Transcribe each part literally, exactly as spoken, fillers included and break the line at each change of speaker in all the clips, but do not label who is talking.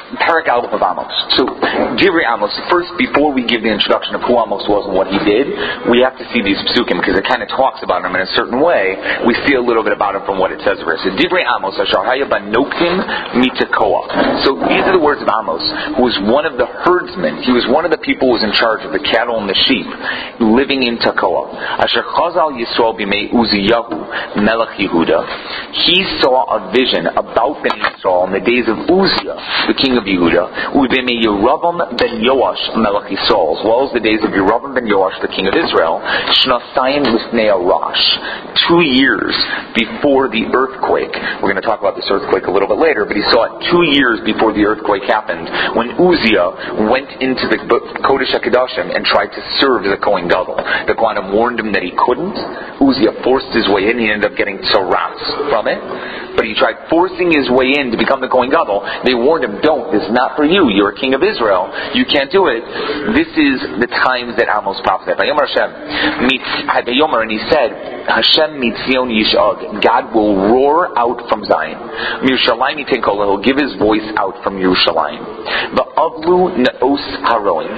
Parak Aleph of Amos. So, Divrei Amos, first, before we give the introduction of who Amos was and what he did, we have to see these psukim, because it kind of talks about him in a certain way. We see a little bit about him from what it says over here. So, Divrei Amos, Asher Haya Banoktim Mitakoa. So, these are the words of Amos, who was one of the herdsmen. He was one of the people who was in charge of the cattle and the sheep, living in Tekoa. Asher Chazal Yisrael Bimei Uziyahu, Melech Yehuda. He saw a vision about Ben Yisrael in the days of Uzziah, the king of Yehuda, Ubeme Yeravam ben Yoash Melech Yisrael, as well as the days of Yeravam ben Yoash, the king of Israel, Shnasayim Lifnei Arash, two years before the earthquake. We're going to talk about this earthquake a little bit later, but he saw it two years before the earthquake happened, when Uzziah went into the Kodesh HaKadoshim and tried to serve the Kohen Gadol. The Kohanim warned him that he couldn't. Uzziah forced his way in. He ended up getting tzaras from it. But he tried forcing his way in to become the Kohen Gadol. They warned him, don't, this is not for you. You're a king of Israel. You can't do it. This is the times that Amos prophesied. Vayomer Hashem, Vayomer, and he said, Hashem mitzion yishag. God will roar out from Zion. Mirushalayim yitenkol, he'll give his voice out from Yerushalayim. Va'avlu ne'os haroim.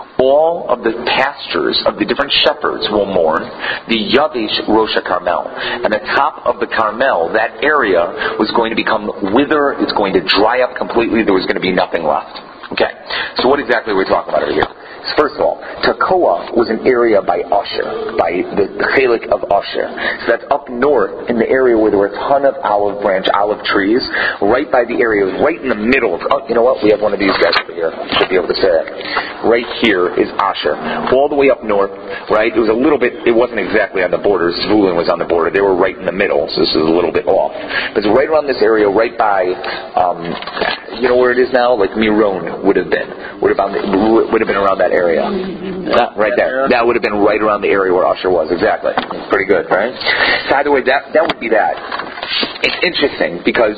All of the pastures of the different shepherds will mourn. The Yavish Rosh Carmel. And the top of the Carmel, that area was going to become wither. It's going to dry up completely. There was going to be nothing left. Okay, so what exactly are we talking about over here? So first of all, Tekoa was an area by Asher, by the, the Chelik of Asher. So that's up north in the area where there were a ton of olive branch, olive trees, right by the area, right in the middle of, oh, you know what, we have one of these guys over here. Should be able to say it. Right here is Asher. All the way up north, right, it was a little bit, it wasn't exactly on the border, Zvulun was on the border, they were right in the middle, so this is a little bit off. But it's right around this area, right by, um, you know where it is now? Like Miron would have been. Would have been, would have been around that area. Uh, right there. That would have been right around the area where Asher was. Exactly. Pretty good, right? So either way, that, that would be that. It's interesting because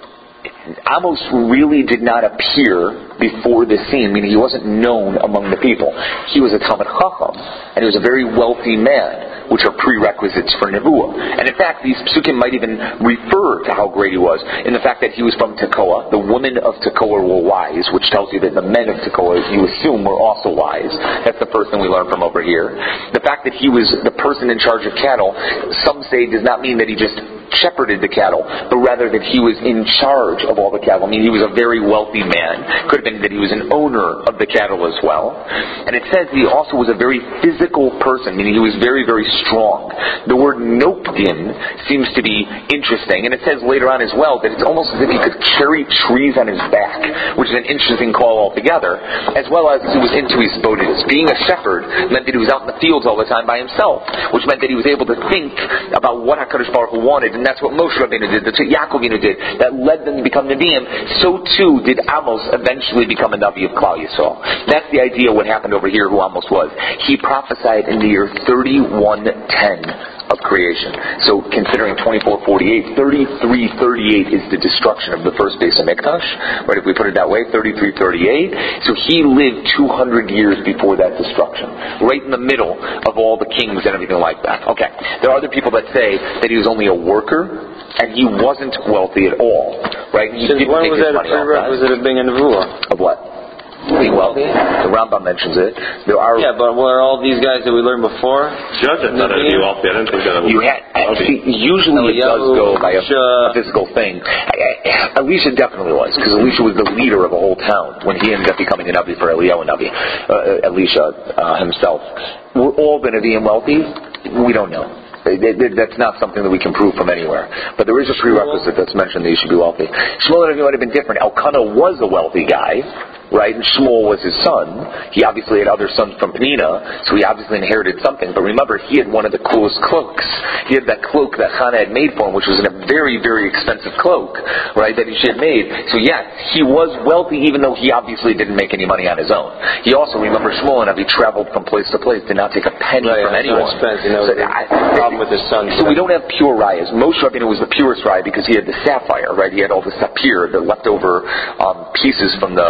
Amos really did not appear before the scene, meaning he wasn't known among the people. He was a Talmid Chacham, and he was a very wealthy man, which are prerequisites for Nebuah. And in fact, these psukim might even refer to how great he was in the fact that he was from Tekoa. The women of Tekoa were wise, which tells you that the men of Tekoa, you assume, were also wise. That's the first thing we learn from over here. The fact that he was the person in charge of cattle, some say does not mean that he just shepherded the cattle, but rather that he was in charge of all the cattle. I mean, he was a very wealthy man. Could have been that he was an owner of the cattle as well. And it says he also was a very physical person, meaning he was very, very strong. The word nokdim seems to be interesting, and it says later on as well that it's almost as if he could carry trees on his back, which is an interesting call altogether, as well as he was into his bodis. Being a shepherd meant that he was out in the fields all the time by himself, which meant that he was able to think about what HaKadosh Baruch Hu wanted. And that's what Moshe Rabbeinu did, that's what Yaakov Avinu did, that led them to become Nevi'im. So too did Amos eventually become a Navi of Klal Yisrael. That's the idea of what happened over here, who Amos was. He prophesied in the year thirty-one ten of creation. So considering twenty-four forty-eight, thirty-three thirty-eight is the destruction of the first base of Mikdash. Right, if we put it that way, thirty-three thirty-eight. So he lived two hundred years before that destruction. Right in the middle of all the kings and everything like that. Okay. There are other people that say that he was only a worker and he wasn't wealthy at all. Right? He
Since when was that a prerequisite of being a Nevuah?
Of what? Being wealthy. The Rambam mentions it. There are
yeah, but were all these guys that we learned before?
Judge it. Not be wealthy. I didn't think that.
You had see, usually it does go by a, a physical thing. Elisha definitely was, because Elisha was the leader of a whole town when he ended up becoming a Navi for Eliyahu Navi. Uh, Elisha uh, himself. Were all the Nevi'im wealthy? We don't know. That's not something that we can prove from anywhere. But there is a prerequisite that's mentioned that he should be wealthy. Shmuel might have been different. Elkanah was a wealthy guy, right? And Shmuel was his son. He obviously had other sons from Penina, so he obviously inherited something. But remember, he had one of the coolest cloaks. He had that cloak that Hannah had made for him, which was a very, very expensive cloak, right, that he had made. So yes, he was wealthy, even though he obviously didn't make any money on his own. He also, remember, Shmuel and he traveled from place to place, did not take a penny
right,
from anyone.
So expensive, you know,
so, I,
with his son.
So we don't have pure rayas. Moshe Rabbeinu was the purest raya because he had the sapphire, right? He had all the sapphire, the leftover um, pieces from the from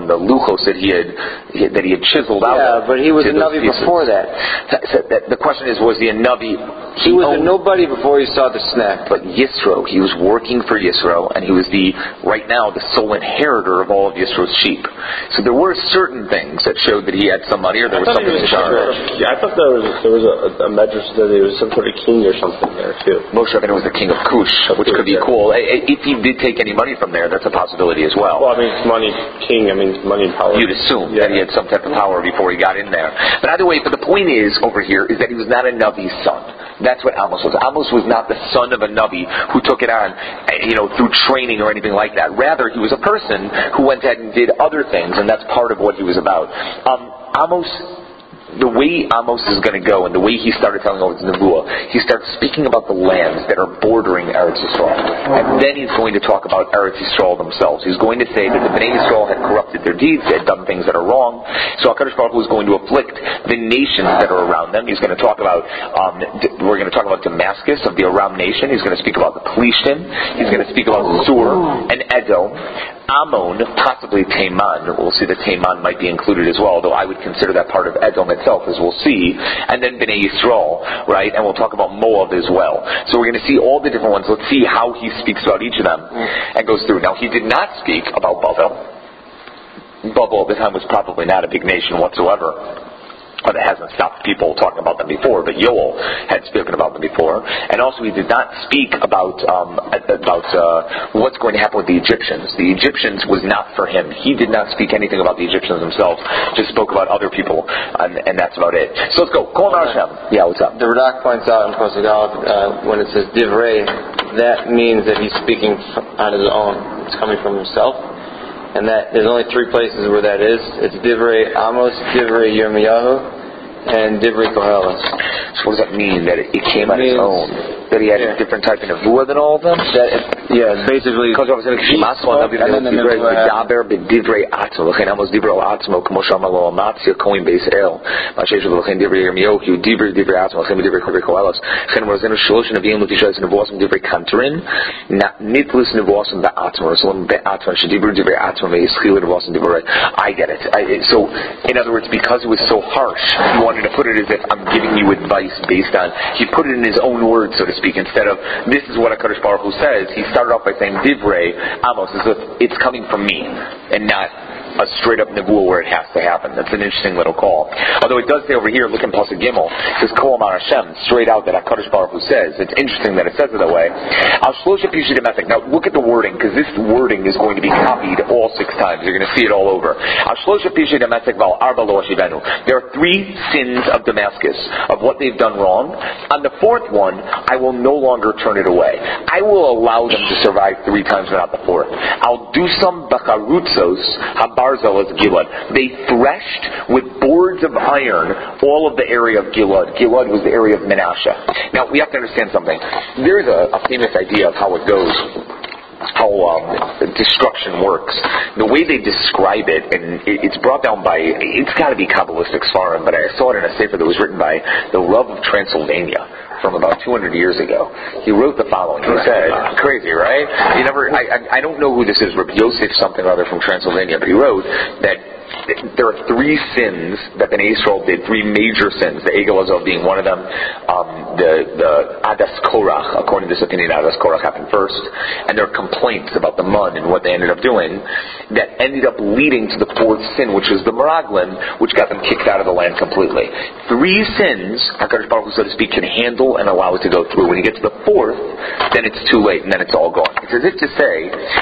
the luchos that he had that he had chiseled out.
Yeah, but he was a Navi
pieces.
before that.
So the question is, was he a Navi?
He, he was owned, a nobody before he saw the snack.
But Yisro, he was working for Yisro, and he was the right now the sole inheritor of all of Yisro's sheep. So there were certain things that showed that he had some money, or there
I
was something in charge.
Yeah, I thought there was there was a, a medrash that there was some sort of king or something there too.
Moshe Rabbeinu was the king of Cush, which could be cool. If he did take any money from there, that's a possibility as well.
Well, I mean, money king. I mean, money and power.
You'd assume
yeah.
that he had some type of power before he got in there. But either way, but the point is over here is that he was not a Navi's son. That's what Amos was. Amos was not the son of a Navi who took it on, you know, through training or anything like that. Rather, he was a person who went ahead and did other things, and that's part of what he was about. Um, Amos. The way Amos is going to go and the way he started telling over to Nebuah, he starts speaking about the lands that are bordering Eretz Yisrael. And then he's going to talk about Eretz Yisrael themselves. He's going to say that the Bnei Yisrael had corrupted their deeds, they had done things that are wrong. So HaKadosh Baruch Hu is going to afflict the nations that are around them. He's going to talk about, um, we're going to talk about Damascus, of the Aram nation. He's going to speak about the Plishtim. He's going to speak about Sur and Edom. Ammon, possibly Taman. We'll see that Taman might be included as well, though I would consider that part of Edom itself, as we'll see. And then Bnei Yisrael, right? And we'll talk about Moab as well. So we're going to see all the different ones. Let's see how he speaks about each of them and goes through. Now, he did not speak about Bavel. Bavel at the time was probably not a big nation whatsoever. But it hasn't stopped people talking about them before, but Yoel had spoken about them before. And also he did not speak about um, about uh, what's going to happen with the Egyptians. The Egyptians was not for him. He did not speak anything about the Egyptians themselves, just spoke about other people, and, and that's about it. So let's go. Kol Hashem. Yeah, what's up?
The Radak points out in Pasuk Aleph, uh, when it says Divrei, that means that he's speaking on his own. It's coming from himself. And that there's only three places where that is. It's Divrei Amos, Divrei Yirmiyahu, and Divrei Koheles.
So what does that mean? That it, it came
it
on its own? That he had yeah. a different type of nevuah than all of them?
That it, yeah, basically.
Because I was going to and then the Daber b'divrei atzmo. L'chein Amos divrei atzmo, k'mo shama lo amatzia kohen beis el. Ma'ashesh l'chein divrei Yirmiyahu, divrei divrei atzmo, l'chein divrei Koheles. L'chein Rozenu shlosh neviim l'tishayiz nevuasim divrei kantarin, nitlus nevuasim ba'atzmo, Rosalim ba'atzmo, shedivrei divrei atzmo me'yischil nevuasim divrei. I get it. I, so, in other words, because it was so harsh, he wanted to put it as if I'm giving you advice based on, he put it in his own words, so to speak, instead of, this is what HaKadosh Baruch Hu says. He started off by saying, Divrei Amos, as if it's coming from me, and not a straight up nevuah where it has to happen. That's an interesting little call. Although it does say over here, look in Pasuk Gimel, it says Kol Amar Hashem, straight out that HaKadosh Baruch Hu says. It's interesting that it says it that way. Al Shlosha Pishei Demetek. Now look at the wording, because this wording is going to be copied all six times. You're going to see it all over. Al Shlosha Pishei Demetek Val Arba Lo Ashivenu. There are three sins of Damascus, of what they've done wrong. On the fourth one, I will no longer turn it away. I will allow them to survive three times, but not the fourth. I'll do some Bacharutzos Habarzel as Gilad. They threshed with boards of iron all of the area of Gilad. Gilad was the area of Menashe. Now, we have to understand something. There's a, a famous idea of how it goes, how um, destruction works. The way they describe it, and it, it's brought down by, it's got to be Kabbalistic Sfarim, but I saw it in a sefer that was written by the Rav of Transylvania from about two hundred years ago. He wrote the following. He said, crazy, right? You never, I, I, I don't know who this is, Rabbi Yosef something or other from Transylvania, but he wrote that there are three sins that Bnei Yisrael did, three major sins, the Egel Azov being one of them, um, the, the Adas Korach, according to this opinion, Adas Korach happened first, and there are complaints about the mud and what they ended up doing that ended up leading to the fourth sin, which was the Meraglim, which got them kicked out of the land completely. Three sins, HaKadosh Baruch Hu, so to speak, can handle and allow it to go through. When you get to the fourth, then it's too late, and then it's all gone. It's as if to say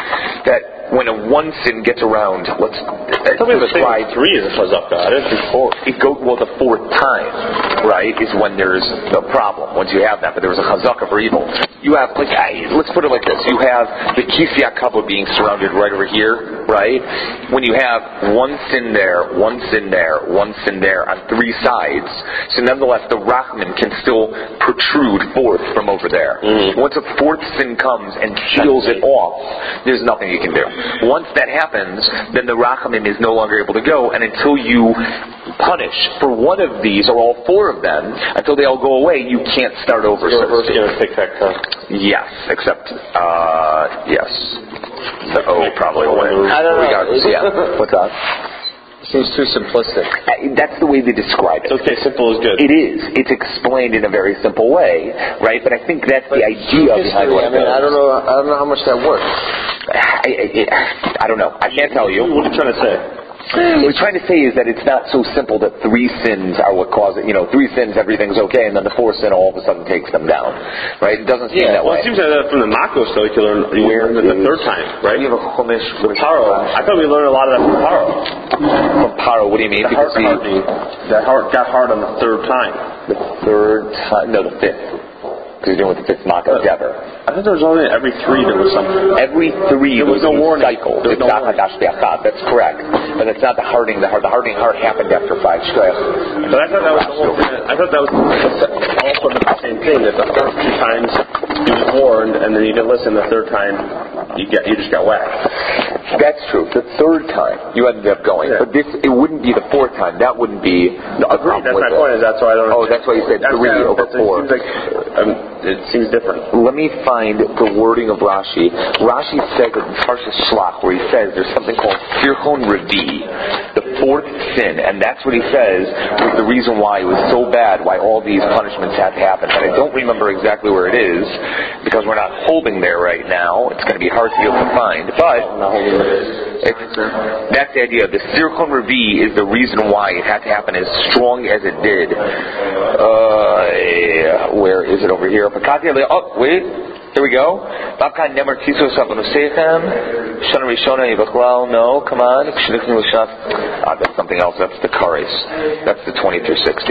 that when a one sin ges around, let's uh, describe
three is a chazaka. I didn't think four.
It goes well the fourth time, right? Is when there's the problem. Once you have that, but there was a chazaka for evil. You have like I, let's put it like this: you have the Kisya Kavod being surrounded right over here, right? When you have one sin there, one sin there, one sin there on three sides, so nonetheless the Rachman can still protrude forth from over there. Mm-hmm. Once a fourth sin comes and seals it off, there's nothing you can do. Once that happens, then the Rachamim is no longer able to go, and until you punish for one of these, or all four of them, until they all go away, you can't start over.
You're reversing a tic-tac-toe.
Yes, except, uh, yes. The O probably went.
I don't know.
Regardless, yeah. What's that?
Seems too simplistic.
Uh, That's the way they describe it.
It's okay, simple is good.
It is. It's explained in a very simple way, right? But I think that's the idea behind what
I mean,
it
I
is.
don't know. I don't know how much that works.
I, I, I don't know. I can't tell you.
What are you trying to say?
What we're trying to say is that it's not so simple that three sins are what cause it. You know, three sins, everything's okay, and then the fourth sin all of a sudden takes them down, right? It doesn't seem
Yeah,
that
well,
way.
it seems like that from the Makos, though, you learn, you
Where
learn it the
is-
third time, right?
We have a chumash
The Paro. I thought we learned a lot of that from Paro.
from Paro. What do you mean?
The
Because
heart
he,
hardening. That heart got hard on the third time.
the third time, no, the fifth. Because you're doing with the fifth Makkah ever.
I thought there was only every three there was something.
Every three
There was
was
no
a
warning.
cycle.
There was
It's
no
not
warning.
Hadash Be'achad. That's correct. But it's not the hardening. The, heart, the hardening heart happened after five shkoyach.
But I thought that was the whole thing. I thought that was also the same thing. That the first two times he was warned, and then you didn't listen. The third time, you get you just got whacked.
That's true. The third time you ended up going,
Yeah.
but this it wouldn't be the fourth time. That wouldn't be a problem
That's
with
my
it.
point. Is that's why I don't.
Oh, that's why you said
That's-
three
yeah,
over
that's-
four.
It seems like um, it seems different.
Let me find the wording of Rashi. Rashi says in Parshas Shlach, where he says there's something called Sirchon Revi, the fourth sin, and that's what he says was the reason why it was so bad, why all these punishments had to happen. And I don't remember exactly where it is, because we're not holding there right now. It's going to be hard to be able to find, but it's, that's the idea. The Sirchon Revi is the reason why it had to happen as strong as it did. Uh, where is it over here? Oh, wait. Here we go. No, come on. Ah, that's something else. That's the Kares. That's the twenty through sixty.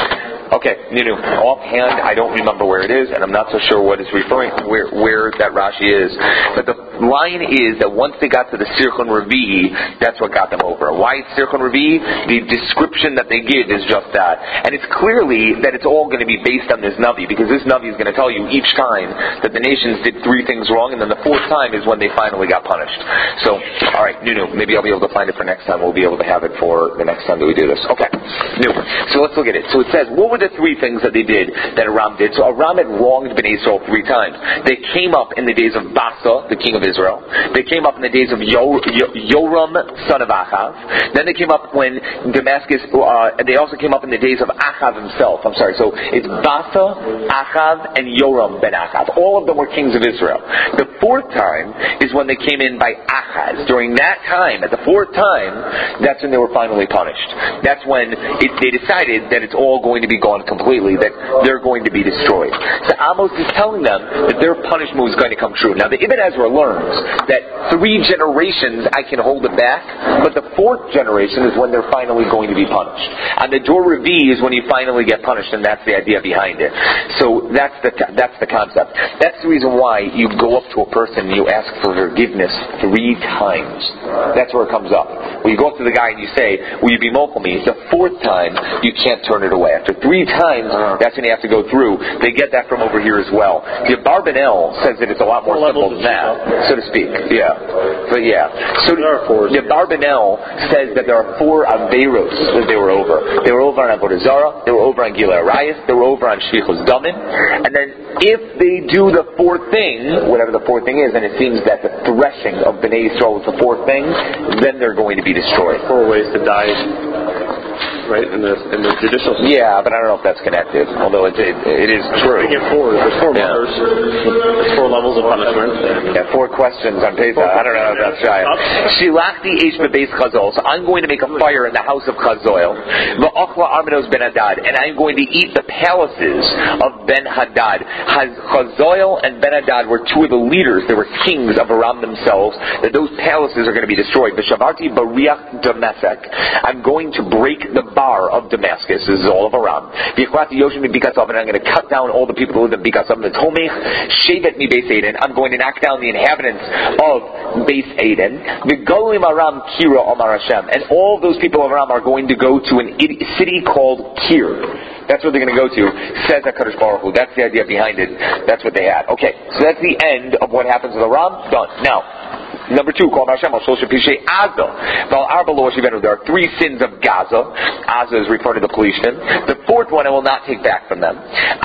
Okay, Ninu. Offhand, I don't remember where it is, and I'm not so sure what it's referring to, where, where that Rashi is. But the line is that once they got to the Sirchon Revi, that's what got them over. Why it's Sirchon Revi? The description that they give is just that. And it's clearly that it's all going to be based on this Navi, because this Navi is going to tell you each time that the nations did three things wrong, and then the fourth time is when they finally got punished. So, alright, Nunu, maybe I'll be able to find it for next time. We'll be able to have it for the next time that we do this. Okay, Nu. So let's look at it. So it says, what were the three things that they did, that Aram did? So Aram had wronged Bnei Israel three times. They came up in the days of Basa, the king of Israel. They came up in the days of Yo- Yo- Yoram, son of Achav. Then they came up when Damascus, uh, they also came up in the days of Achav himself. I'm sorry, so it's Basa, Achav, and Yoram ben Achav. All of them were kings of Israel. The fourth time is when they came in by Achaz. During that time, at the fourth time, that's when they were finally punished. That's when it, they decided that it's all going to be gone completely, that they're going to be destroyed. So Amos is telling them that their punishment was going to come true. Now the Ibn Ezra learns that three generations I can hold it back, but the fourth generation is when they're finally going to be punished. And the Dor Revi is when you finally get punished, and that's the idea behind it. So that's the that's the concept. That's the reason why you go up to a person and you ask for forgiveness three times. That's where it comes up. When you go up to the guy and you say, will you be mochel me? The fourth time, you can't turn it away. After three times, that's when you have to go through. They get that from over here as well. The Barbanel says that it's a lot more simple than that, so to speak. Yeah. But yeah. So the Barbanel says that there are four Averos that they were over. They were over on Avodah Zarah, they were over on Gilui Arayos, they were over on Shfichus Damin, and then if they do the fourth thing, whatever the fourth thing is, and it seems that the threshing of Bnei Yisrael is the fourth thing, then they're going to be destroyed.
Four ways to die, right? In the in the judicial system.
Yeah, but I don't know if that's connected. Although it it, it is true.
They get four. There's four
Yeah.
mothers. There's four levels of punishment.
Yeah, four questions on Pesach. I don't know if that's right. Shilachti Eish bebeis Chazol. So I'm going to make a fire in the house of Chazol. Va'achla Armenos ben Hadad, and I'm going to eat the palaces of Ben Hadad. Chazol and Ben Hadad were two of the leaders. They were kings of Aram themselves. That those palaces are going to be destroyed. V'shavarti bariach Damasek. I'm going to break the bar of Damascus. This is all of Aram. V'yichlati Yoshim Bikasav, and I'm going to cut down all the people who live in Bikasav. V'tomech shevet mi Beis Eden. I'm going to knock down the inhabitants of Beis Eden. V'golim Aram Kira Omar Hashem, and all those people of Aram are going to go to an city called Kir. That's what they're going to go to, says HaKadosh Baruch Hu. That's the idea behind it. That's what they had. Okay, so that's the end of what happens with Aram. Done. Now, Number two, there are three sins of Gaza. Gaza is referring to the Pelishtim. The fourth one I will not take back from them.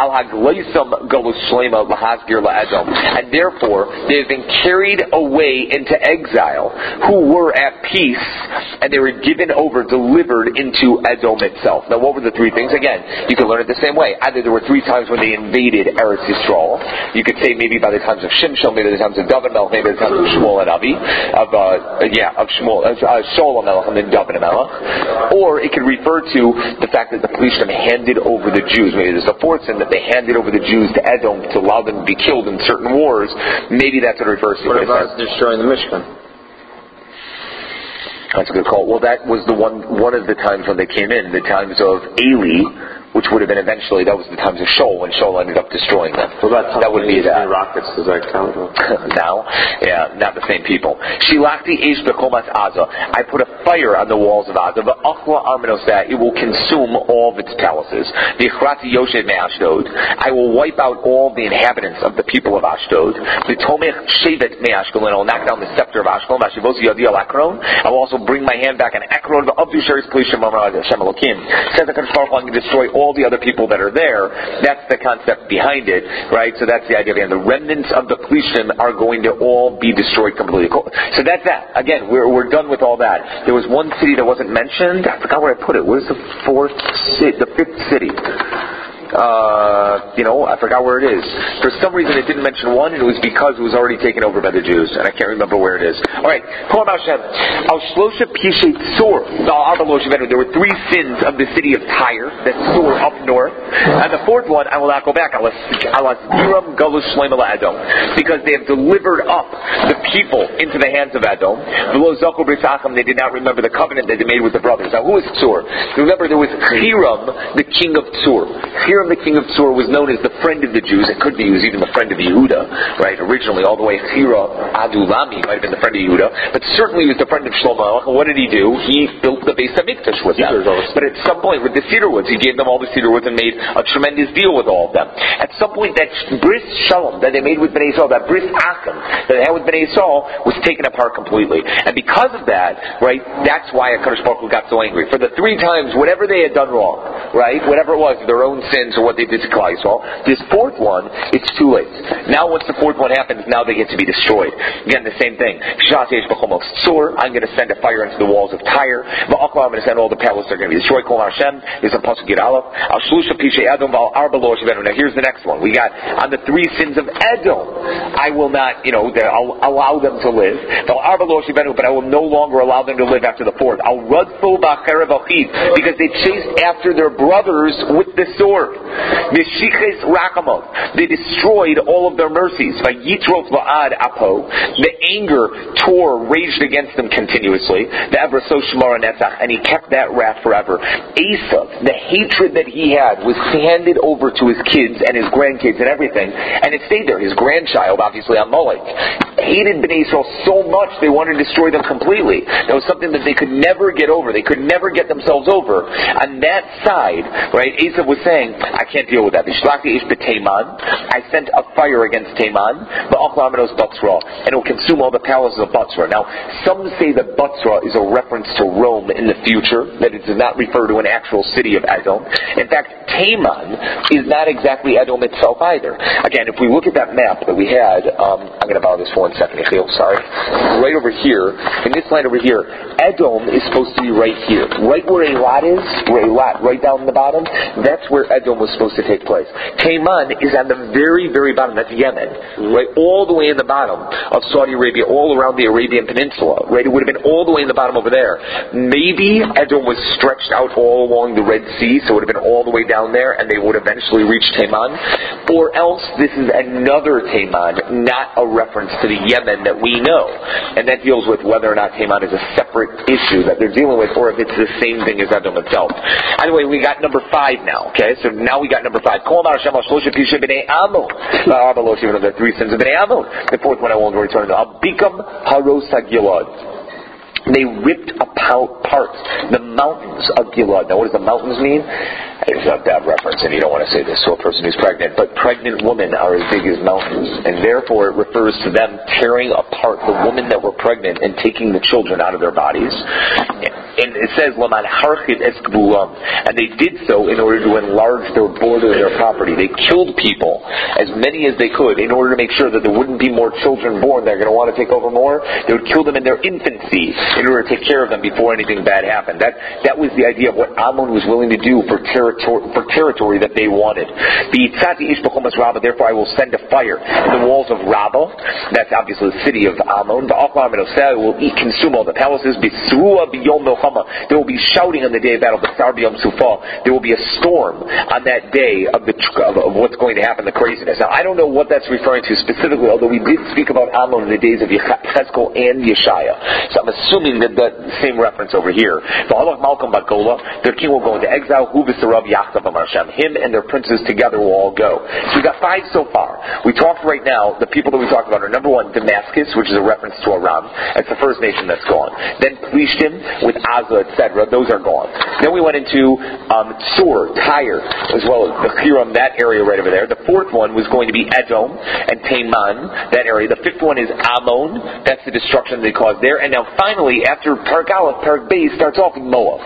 And therefore, they have been carried away into exile, who were at peace, and they were given over, delivered into Edom itself. Now, what were the three things? Again, you can learn it the same way. Either there were three times when they invaded Eretz Yisrael. You could say maybe by the times of Shimshon, maybe the times of David Melech, maybe the times of Shmuel and Avi, of uh, yeah, of Shmuel, uh, Shaul Melech, and then David Melech. Or it could refer to the fact that the Pelishtim handed over the Jews. Maybe there's a fourth sin that they handed over the Jews to Edom to allow them to be killed in certain wars. Maybe that's what it refers to.
What about destroying the Mishkan?
That's a good call. Well, that was the one one of the times when they came in, the times of Eli, which would have been eventually, that was the times of Shaul, when Shaul ended up destroying them.
What about
that would be that.
Rockets, does that count?
Now, yeah, not the same people. Shilachti eish bechomas Aza. I put a fire on the walls of Aza. V'achla armenosah. It will consume all of its palaces. V'ichrati yoshev me'ashdod. I will wipe out all the inhabitants of the people of Ashdod. V'tomech shevet me'ashkelon. I will knock down the scepter of Ashkelon. V'ashivosi yadi al Akron. I will also bring my hand back on Ekron. V'abdu sheris Pelishtim amar Hashem Elokim. Says the Kadosh Baruch Hu, I'm going to destroy all the other people that are there. That's the concept behind it, right? So that's the idea. And the remnants of the Pelishtim are going to all be destroyed completely. So that's that. Again, we're we're done with all that. There was one city that wasn't mentioned. I forgot where I put it. What is the fourth city? The fifth city? Uh, you know, I forgot where it is. For some reason it didn't mention one, and it was because it was already taken over by the Jews, and I can't remember where it is. Alright, there were three sins of the city of Tyre, that's Sur up north, and the fourth one, I will not go back, because they have delivered up the people into the hands of Edom. They did not remember the covenant that they made with the brothers. Now, who is Sur? Remember, there was Hiram, the king of Sur. Hiram, the king of Sur, was known as the friend of the Jews. It could be he was even the friend of Yehuda, right? Originally, all the way Hiram Adulami might have been the friend of Yehuda, but certainly he was the friend of Shlomo. And what did he do? He built the Beis Hamikdash with them. But at some point, with the cedar woods, he gave them all the cedar woods and made a tremendous deal with all of them. At some point, that bris shalom that they made with Bnei Yisrael, that bris achim that they had with Bnei Yisrael, was taken apart completely. And because of that, right, that's why HaKadosh Baruch Hu got so angry. For the three times, whatever they had done wrong, right, whatever it was, their own sins or what they did to Klal Yisrael, this fourth one, it's too late. Now once the fourth one happens, now they get to be destroyed. Again, the same thing. I'm going to send a fire into the walls of Tyre. I'm going to send all the palaces are going to be destroyed. There's a pasuk Yud Aleph. Now here's the next one. We got on the three sins of Edom. I will not, you know, I'll allow them to live. But I will no longer allow them to live after the fourth. Because they chased after their brothers with the sword. They destroyed all of their mercies. The anger tore, raged against them continuously. And he kept that wrath forever. Esav, the hatred that he had was handed over to his kids and his grandkids and everything, and it stayed there. His grandchild, obviously Amalek, hated Bnei Yisrael so much they wanted to destroy them completely. That was something that they could never get over. They could never get themselves over. On that side, right, Esav was saying, I can't deal with that. I sent a fire against Taman, and it will consume all the palaces of Batzra. Now, some say that Batzra is a reference to Rome in the future, that it does not refer to an actual city of Edom. In fact, Taman is not exactly Edom itself either. Again, if we look at that map that we had, um, I'm going to borrow this for one second, Yechiel, sorry. Right over here, in this line over here, Edom is supposed to be right here. Right where Eilat is, where Eilat, right down in the bottom, that's where Edom was supposed to take place. Taman is on the very, very bottom. That's Yemen, right, all the way in the bottom of Saudi Arabia, all around the Arabian Peninsula, right? It would have been all the way in the bottom over there. Maybe Edom was stretched out all along the Red Sea, so it would have been all the way down there, and they would eventually reach Taman. Or else, this is another Taman, not a reference to the Yemen that we know. And that deals with whether or not Taman is a separate issue that they're dealing with, or if it's the same thing as Edom itself. Anyway, we got number five now, okay? So now we got number five. The three sins of Bnei Ammon. The fourth one I won't return to. Abikam Haros HaGilad. They ripped apart the mountains of Gilad. Now, what does the mountains mean? It's not that reference, and you don't want to say this to a person who's pregnant, but pregnant women are as big as mountains, and therefore it refers to them tearing apart the women that were pregnant and taking the children out of their bodies. And it says, Laman harchit es gvulam, and they did so in order to enlarge their border, their property. They killed people, as many as they could, in order to make sure that there wouldn't be more children born. They're going to want to take over more. They would kill them in their infancy in order to take care of them before anything bad happened. That that was the idea of what Ammon was willing to do for territory for territory that they wanted. Therefore I will send a fire in the walls of Rabbah. That's obviously the city of Ammon. The Akhlar Menoseh will eat, consume all the palaces. There will be shouting on the day of battle. There will be a storm on that day of the of, of what's going to happen, the craziness. Now I don't know what that's referring to specifically, although we did speak about Ammon in the days of Yechezkel and Yeshaya. So I'm assuming that the same reference over here. Their king will go into exile. Him and their princes together will all go. So we got five so far. We talked right now, the people that we talked about are number one, Damascus, which is a reference to Aram. That's the first nation that's gone. Then Plishtim with Azza, et cetera. Those are gone. Then we went into um, Sur, Tyre, as well as the Hiram, that area right over there. The fourth one was going to be Edom and Teman, that area. The fifth one is Ammon. That's the destruction they caused there. And now finally, after Parak Aleph, Parak Beis starts off with Moab.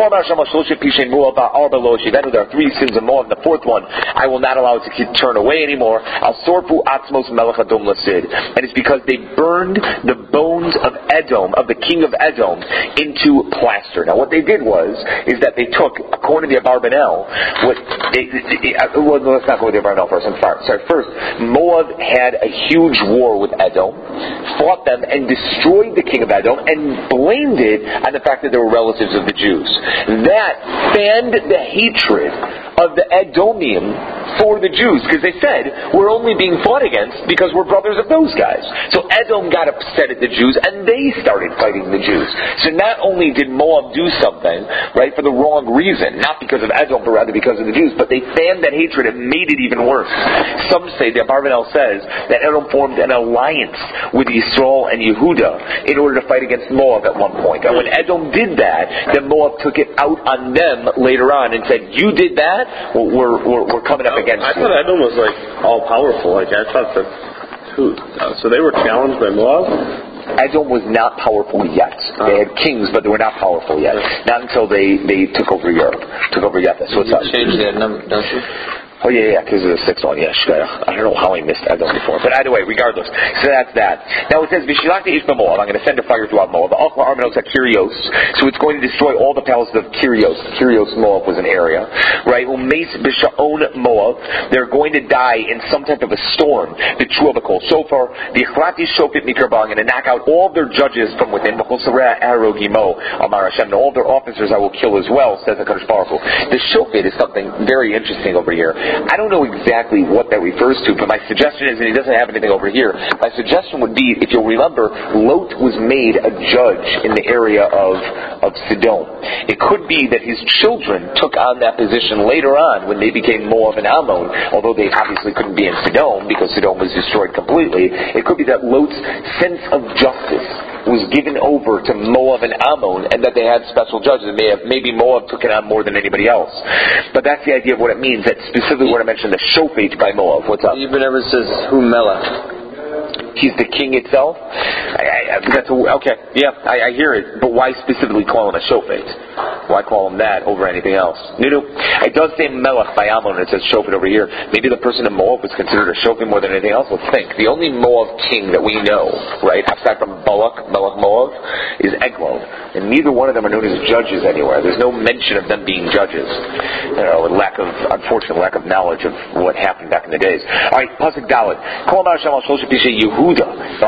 There are three sins of Moab. The fourth one, I will not allow it to turn away anymore. Al sorfu atzmos melech Edom lasid, and it's because they burned the bones of Edom, of the king of Edom, into plaster. Now, what they did was, is that they took, according to the Abarbanel, what they, they, well, let's not go with the Abarbanel first. I'm sorry. First, Moab had a huge war with Edom, fought them, and destroyed the king of Edom, and blamed it on the fact that they were relatives of the Jews. That fanned the hatred of the Edomium for the Jews, because they said, we're only being fought against because we're brothers of those guys. So Edom got upset at the Jews, and they started fighting the Jews. So not only did Moab do something, right, for the wrong reason, not because of Edom, but rather because of the Jews, but they fanned that hatred and made it even worse. Some say, the Abarbanel says, that Edom formed an alliance with Yisrael and Yehuda in order to fight against Moab at one point. And when Edom did that, then Moab took it out on them later on and said, you did that? Well, we're, we're, we're coming up against
I
you.
thought Edom was like all powerful. Like I thought that, who, uh, so they were challenged by Moab?
Edom was not powerful yet. They had kings, but they were not powerful yet. Not until they, they took over Europe, took over Yethus. So what's up?
Change that number, don't you?
Oh, yeah, yeah, because of the sixth one. Yeah, I don't know how I missed Edom before. But either way, regardless. So that's that. Now it says, Vishilakta Ishba Moab. I'm going to send a fire throughout Moab. The Akhla Armanos at Kyrios. So it's going to destroy all the palaces of Kyrios. Kyrios, Moab was an area. Right? Umeis Bisha'on Moab. They're going to die in some type of a storm. The Chuabakol. So far, the Echlati Shofit Mikarbah. I'm going to knock out all their judges from within. B'chosareh Arogimo. Amar Hashem. And all their officers I will kill as well, says the Kadosh Baruch Hu. The Shofit is something very interesting over here. I don't know exactly what that refers to, but my suggestion is, and he doesn't have anything over here, my suggestion would be, if you'll remember, Lot was made a judge in the area of, of Sodom. It could be that his children took on that position later on when they became Moab and Ammon, although they obviously couldn't be in Sodom because Sodom was destroyed completely. It could be that Lot's sense of justice was given over to Moab and Ammon, and that they had special judges. May have, maybe Moab took it on more than anybody else. But that's the idea of what it means. That specifically what I mentioned, the Shofet by Moab. What's up?
Even ever says who Melech.
He's the king itself? I, I, that's a, okay, yeah, I, I hear it. But why specifically call him a Shofet? Why call him that over anything else? No, no. It does say Melech by Ammon, and it says Shofet over here. Maybe the person in Moab was considered a Shofet more than anything else. Let's think. The only Moab king that we know, right, aside from Balak, Melech Moab, is Eglon. And neither one of them are known as judges anywhere. There's no mention of them being judges. You know, a lack of, unfortunate lack of knowledge of what happened back in the days. Alright, Pasuk Dalet. Kol Amar Hashem al Shlosh Pishay Yehuda.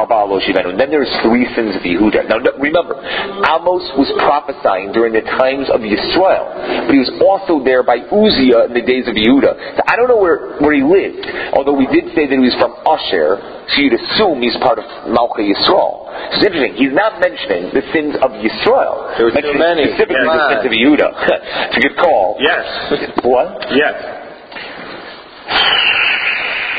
And then there's three sins of Yehuda. Now remember, Amos was prophesying during the times of Yisrael, but he was also there by Uzziah in the days of Yehuda. So I don't know where, where he lived, although we did say that he was from Asher, so you'd assume he's part of Malchah Yisrael. So it's interesting, he's not mentioning the sins of Yisrael.
There were too many.
Specifically the sins of Yehuda. It's a good call.
Yes.
What?
Yes.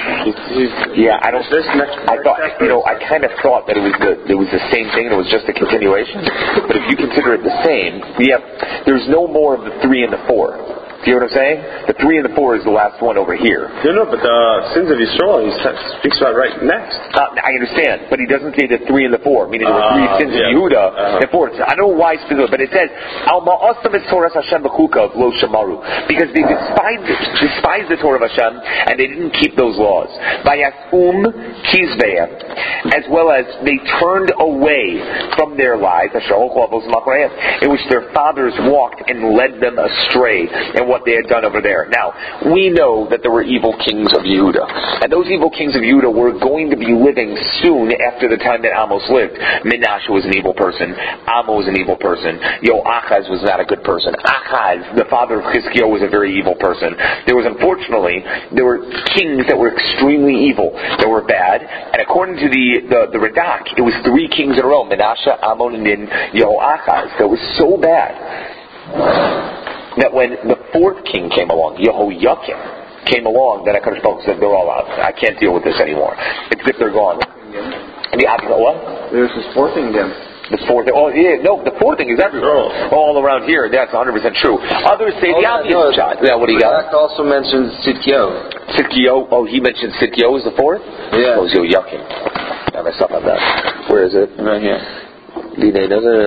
Yeah, I don't. I thought, you know, I kind of thought that it was the it was the same thing and it was just a continuation. But if you consider it the same, yeah, there's no more of the three and the four. Do you know what I'm saying? The three and the four is the last one over here.
No, no, but the sins of Yisrael he speaks about right next.
Uh, I understand, but he doesn't say the three and the four, meaning there were three
uh,
sins
yeah.
of Yehuda
uh-huh.
and four. I don't know why specifically, but it says Al Ma'asam es Torah Hashem b'chukav lo shamaru, because they despised despised the Torah of Hashem and they didn't keep those laws. Vayasum kizveim, as well as they turned away from their lives, in which their fathers walked and led them astray, and what they had done over there. Now, we know that there were evil kings of Yehuda. And those evil kings of Yehuda were going to be living soon after the time that Amos lived. Menashe was an evil person. Amo was an evil person. Yoachaz was not a good person. Achaz, the father of Chizkiah, was a very evil person. There was, unfortunately, there were kings that were extremely evil, that were bad. And according to the, the, the Radak, it was three kings in a row, Menashe, Amon, and then Yehoachaz, that was so bad that when the fourth king came along, Yehoiakim, came along, then HaKadosh Baruch Hu said, they're all out. I can't deal with this anymore. It's as if they're gone. And the what?
There's this fourth kingdom.
The fourth, oh yeah, no, the fourth thing is everywhere, oh. all around here. That's one hundred percent true. Others say oh, the obvious no, shot. Yeah, what do you got?
also mentions Sitkiyo.
Sitkiyo. Oh, he mentioned Sitkiyo as the fourth.
Yeah.
Oh, Yehoiakim. I messed up on that. Where is it?
Right here.
Right,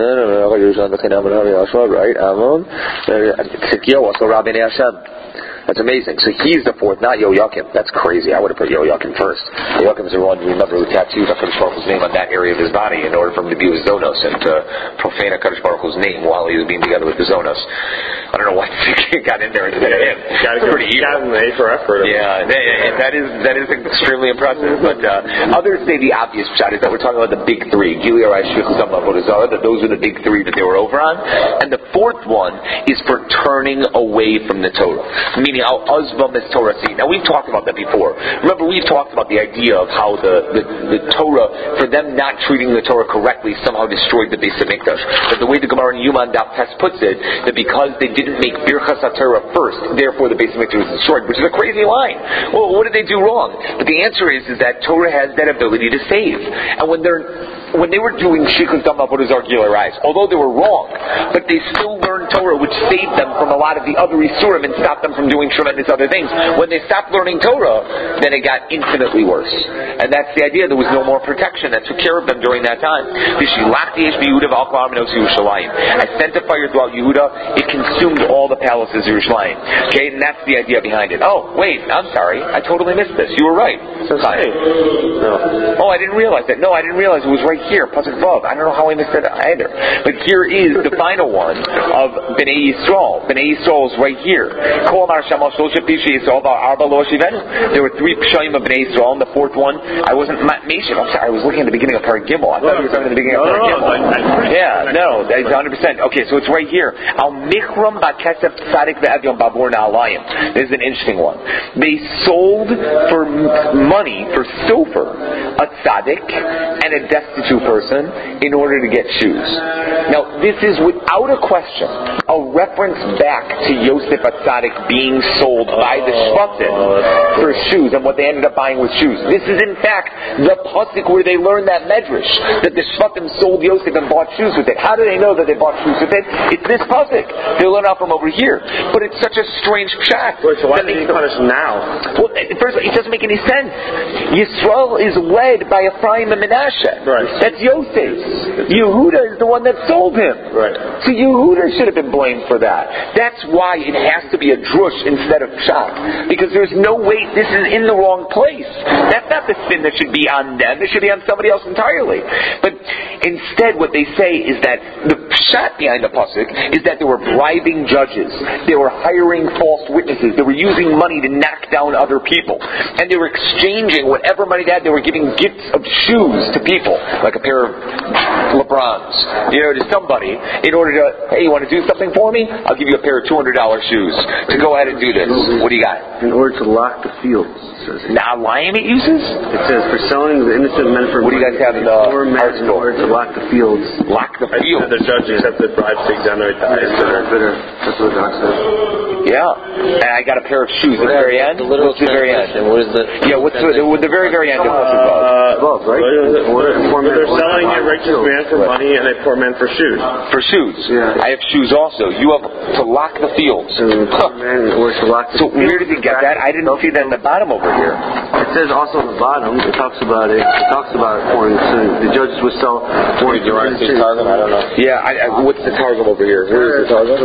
Amon. Sitkiyo also Rabbeinu Hashem. That's amazing. So he's the fourth, not Yehoiakim. That's crazy. I would have put Yehoiakim first. Yehoiakim is the one, remember, who tattooed HaKadosh Baruch Hu's name on that area of his body in order for him to be with Zonos and to profane HaKadosh Baruch Hu's name while he was being together with the Zonos. I don't know why he got in there instead of him.
Got pretty evil. Got him an A for effort.
Yeah, that is that is extremely impressive. But uh, others say the obvious shot is that we're talking about the big three. Gilead, Shvichus, Avodah Zarah, that those are the big three that they were over on. And the fourth one is for turning away from the Torah. Meaning, Al-Azbam is Torah. Now, we've talked about that before. Remember, we've talked about the idea of how the, the, the Torah, for them not treating the Torah correctly, somehow destroyed the Beis HaMikdash. But the way the Gemara in Yuman Daf Tes puts it, that because they didn't make Birchas HaTorah first, therefore the Beis HaMikdash was destroyed, which is a crazy line. Well, what did they do wrong? But the answer is, is that Torah has that ability to save. And when they're when they were doing Shikun Dam Avodah Zarah Gilui Arayis, although they were wrong, but they still learned Torah, which saved them from a lot of the other Isurim and stopped them from doing tremendous other things. When they stopped learning Torah, then it got infinitely worse. And that's the idea. There was no more protection that took care of them during that time. I sent a fire throughout Yehuda. It consumed all the palaces of Yerushalayim. Okay, and that's the idea behind it. Oh, wait, I'm sorry. I totally missed this. You were right. So sorry. No. Oh, I didn't realize that. No, I didn't realize it was right here, Pasuk Vav. I don't know how I missed it either. But here is the final one of Bnei Yisrael. Bnei Yisrael is right here. There were three Pshayim of Bnei Yisrael, and the fourth one, I wasn't Meshach. I'm sorry, I was looking at the beginning of Parag Gimel. I thought you were talking at the beginning of Parag Gimel. Yeah, no, that's one hundred percent. Okay, so it's right here. Al Michram Bakesef Tzadik Ve'Avyom Babur Na'alayim. This is an interesting one. They sold for money, for silver, a tzaddik and a destitute person in order to get shoes. Now, this is without a question a reference back to Yosef HaTzadik being sold by the Shvatim for shoes and what they ended up buying with shoes. This is in fact the pasuk where they learned that medrash, that the Shvatim sold Yosef and bought shoes with it. How do they know that they bought shoes with it? It's this pasuk. They learn out from over here. But it's such a strange pshat.
Wait, so why did he punish now?
Well, first of all, it doesn't make any sense. Yisrael is led by Ephraim and Menashe.
Right.
That's Yosef. Yehuda is the one that sold him.
Right.
So Yehuda should have been blamed for that. That's why it has to be a drush instead of pshat. Because there's no way, this is in the wrong place. That's not the sin that should be on them. It should be on somebody else entirely. But instead what they say is that the pshat behind the pasuk is that they were bribing judges. They were hiring false witnesses. They were using money to knock down other people. And they were exchanging whatever money they had. They were giving gifts of shoes to people, like a pair of LeBrons, you know, to somebody, in order to, hey, you want to do something for me? I'll give you a pair of two hundred dollars shoes to go ahead and do this. What do you got?
In order to lock the fields.
Now, lying it uses?
It says, for selling the innocent men for
what do you guys have in the art
in order to lock the fields.
Lock the fields.
The judge accepted bribes to exonerate the
That's what Doc says.
Yeah. And I got a pair of shoes at the very end.
The literal
what's the very end?
What is the?
Yeah, what's the, the, the very, very end of what's it called?
Uh,
Above, right?
Where they're selling a righteous man for money and a poor man for shoes.
For shoes.
Yeah.
I have shoes also. You have to lock the fields. Huh.
Man, or to lock the
So where did he get that? I didn't see that in the bottom over here.
It says also on the bottom, it talks about it, it talks about pouring sin. The judges would sell pouring
Do you want to see Targum? I don't know.
Yeah, I, I, what's the Targum over here? Where is the Targum?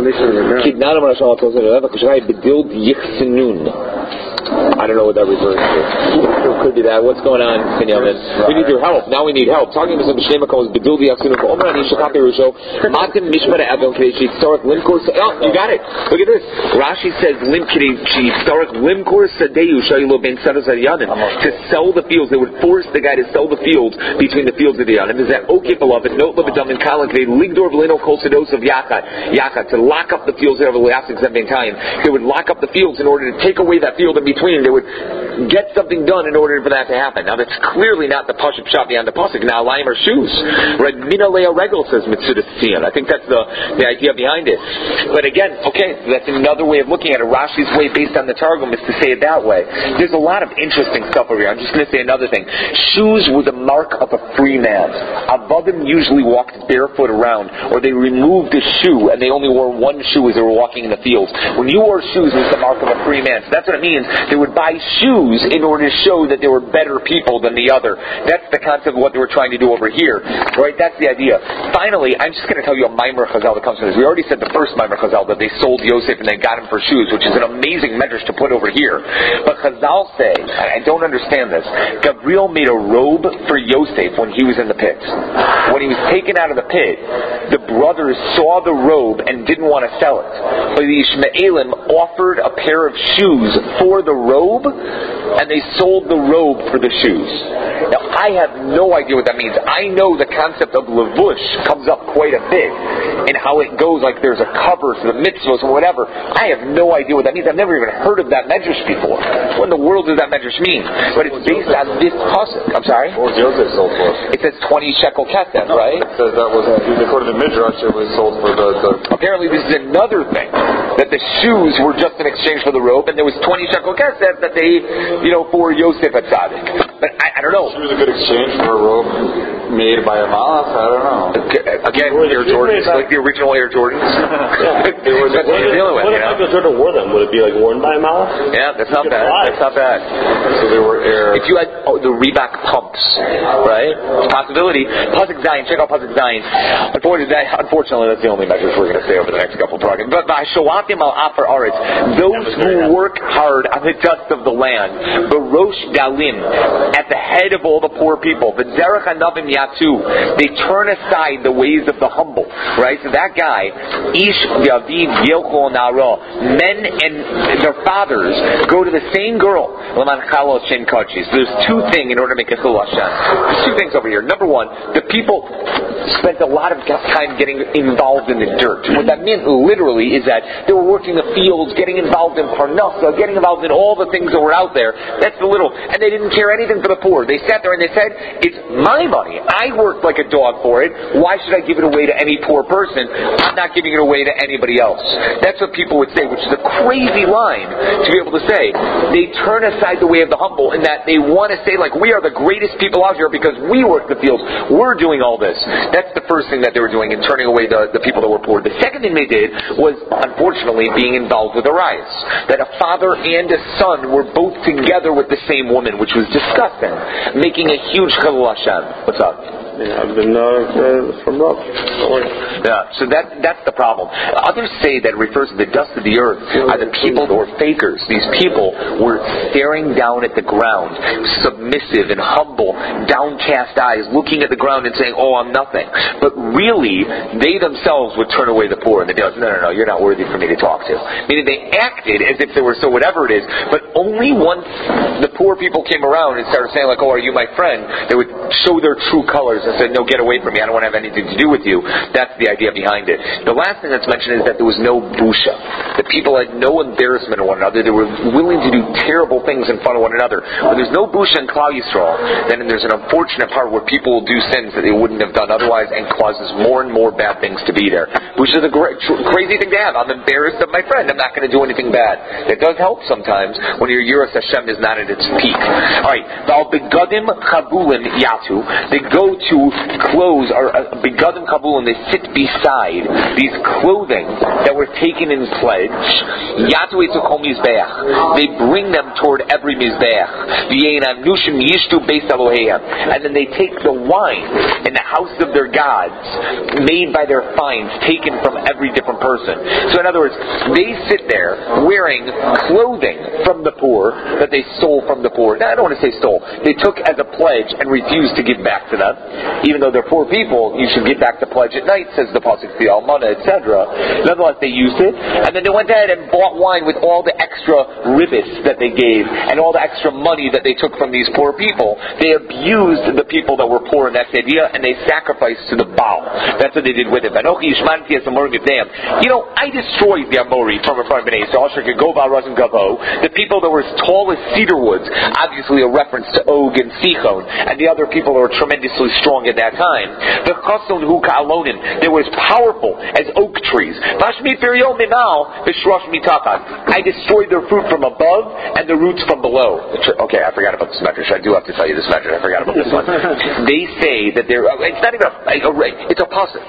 I don't know what that refers to. It could be that. What's going on, Binyamin? We need your help. Now we need help. Talking to some Shemako is Bedil the Yachsinu. Omer Anisha Kapi Rusho. Matim Mishpara Avon Kadeshi Stark Limkor. Oh, you got it. Look at this. Rashi says Lim Kadeshi Stark Limkor Sadeyu Shaylo Ben Sadas Yanim. To sell the fields, they would force the guy to sell the fields between the fields of the Yanim. Is that okay, beloved? Note Labadam and Kalan Kade Ligdor Velino Kolsados of Yakat. Yakat to lock up the fields of Eliasik Zebentayim. They would lock up the fields in order to take away that field in between. They would get something done in order for that to happen. Now that's clearly not the Pashup Shop beyond the Pasuk. Now Laim are shoes. Right? Mina Lea Regal says Mitsudas Tzion. I think that's the, the idea behind it. But again, okay, that's another way of looking at it. Rashi's way based on the Targum is to say it that way. There's a lot of interesting stuff over here. I'm just going to say another thing. Shoes were the mark of a free man. Avadim usually walked barefoot around, or they removed a shoe and they only wore one shoe as they were walking in the fields. When you wore shoes, it was the mark of a free man. So that's what it means. They would buy shoes in order to show that they were better people than the other. That's the concept of what they were trying to do over here. Right? That's the idea. Finally, I'm just going to tell you a Maimer Chazal that comes from this. We already said the first Maimer Chazal that they sold Yosef and they got him for shoes, which is an amazing medrash to put over here. But Chazal say, I don't understand this, Gabriel made a robe for Yosef when he was in the pit. When he was taken out of the pit, the brothers saw the robe and didn't want to sell it. But the Ishmaelim offered a pair of shoes for the robe, and they sold the robe for the shoes. Now, I have no idea what that means. I know the concept of levush comes up quite a bit, and how it goes, like there's a cover for the mitzvahs or whatever. I have no idea what that means. I've never even heard of that medrash before. What in the world does that medrash mean? But it's based on this pasuk. I'm sorry?
What was Yosef sold for?
It says twenty shekel kesef,
No,
right?
It says that was, according to Midrash, it was sold for the, the...
Apparently this is another thing, that the shoes were just in exchange for the robe, and there was twenty shekel kesef that they, you know, for Yosef at Tzaddik. But I, I don't know.
It was a good exchange for a robe made by a Malach. I don't know.
Again, Air Jordans, like the original Air Jordans.
Yeah.
It was, that's what you're dealing with,
What
you
if
know?
Michael Jordan wore them? Would it be like worn by a Malach?
Yeah, that's not bad.
fly.
That's not bad.
So they were air.
If you had oh, the Reebok pumps, right? It's a possibility. Pasuk Zion, check out Pasuk Zion. Unfortunately, that, unfortunately, that's the only measures we're going to say over the next couple of programs. But by Shoatim al Afar Aretz, those who work hard on the dust of the land, Barosh Dalim, at the head of all the poor people, the Derech Hanavim Yatu, they turn aside the ways of the humble, right? So that guy, Ish Yavid Yelchol Nara, men and their fathers go to the same girl. So there's two things in order to make a Chilul Hashem. There's two things over here. Number one, the people spent a lot of time getting involved in the dirt. What that meant literally is that they were working the fields, getting involved in Parnassa, getting involved in all the things that were out there. That's the little, and they didn't care anything for the poor. They sat there and they said, it's my money. I worked like a dog for it. Why should I give it away to any poor person? I'm not giving it away to anybody else. That's what people would say, which is a crazy line to be able to say. They turn aside the way of the humble in that they want to say, like, we are the greatest people out here because we work the fields. We're doing all this. That's the first thing that they were doing in turning away the, the people that were poor. The second thing they did was, unfortunately, being involved with a riot. That a father and a son were both together with the same woman, which was disgusting, making a huge Chilul Hashem. What's up?
Yeah, I've been uh, from Rob.
Yeah, so that that's the problem. Others say that it refers to the dust of the earth are the people that were fakers. These people were staring down at the ground, submissive and humble, downcast eyes, looking at the ground and saying, oh, I'm nothing. But really, they themselves would turn away the poor and the dead. No, no, no, you're not worthy for me to talk to. Meaning they acted as if they were so whatever it is, but only once the poor people came around and started saying like, oh, are you my friend, they would show their true colors brothers and said, no, get away from me, I don't want to have anything to do with you. That's the idea behind it. The last thing that's mentioned is that there was no busha. The people had no embarrassment of one another. They were willing to do terrible things in front of one another. When there's no busha in Klal Yisrael, then there's an unfortunate part where people will do sins that they wouldn't have done otherwise and causes more and more bad things to be there. Busha is a great, tr- crazy thing to have. I'm embarrassed of my friend. I'm not going to do anything bad. It does help sometimes when your Yiras Hashem is not at its peak. Alright, Val begadim chabulim yatu. They go to clothes, or uh, begadim chabulim, they sit beside these clothing that were taken in pledge. Yatu etzukol mizbeach. They bring them toward every mizbeach. V'yeinam nushim yishtu beis Eloheiam. And then they take the wine in the house of their gods, made by their finds, taken from every different person. So in other words, they sit there wearing clothing from the poor that they stole from the poor. Now, I don't want to say stole. They took as a pledge and refused to give back to them. Even though they're poor people, you should give back the pledge at night, says the Pasuk, the Almana, et cetera. Nonetheless, they used it. And then they went ahead and bought wine with all the extra ribbis that they gave and all the extra money that they took from these poor people. They abused the people that were poor in that idea, and they sacrificed to the Baal. That's what they did with it. You know, I destroyed the Amori from in front of Bnei Yisrael. The people that were as tall as cedar woods, obviously a reference to Og and Sichon, and the other people that were tremendously strong at that time. The Chason Hu Ka'alonim, they were as powerful as oak trees. I destroyed their fruit from above and the roots from below. Okay, I forgot about this medrash. I do have to tell you this medrash. I forgot about this one. They say that they're, it's not even a, it's a pasuk.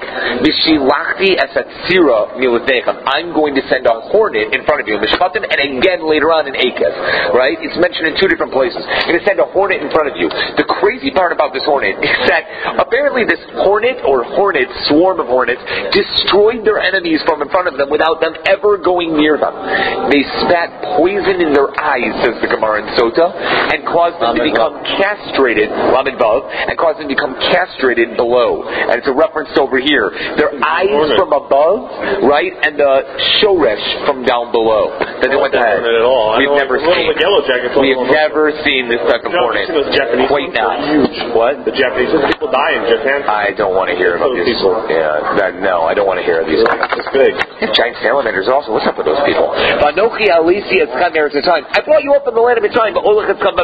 I'm going to send a hornet in front of you, and again later on in Akez, right? It's mentioned in two different places. I'm going to send a hornet in front of you. The crazy part about this hornet is that apparently this hornet or hornet, swarm of hornets, destroyed their enemies from in front of them without them ever going near them. They spat poison in their eyes, says the Gemara in Sota, and caused them to become castrated, Lamed Vav, and caused them to become castrated below. And it's a reference over here. Their eyes from above, right, and the shoresh from down below. Then they went ahead. We've never seen. We've never seen this type of hornet. Quite not. What?
The Japanese people die in Japan.
I don't want to hear about these. Yeah, that, no, I don't want to hear these.
It's big.
Giant salamanders also. What's up with those people? I brought you up in the land of Mitzrayim, but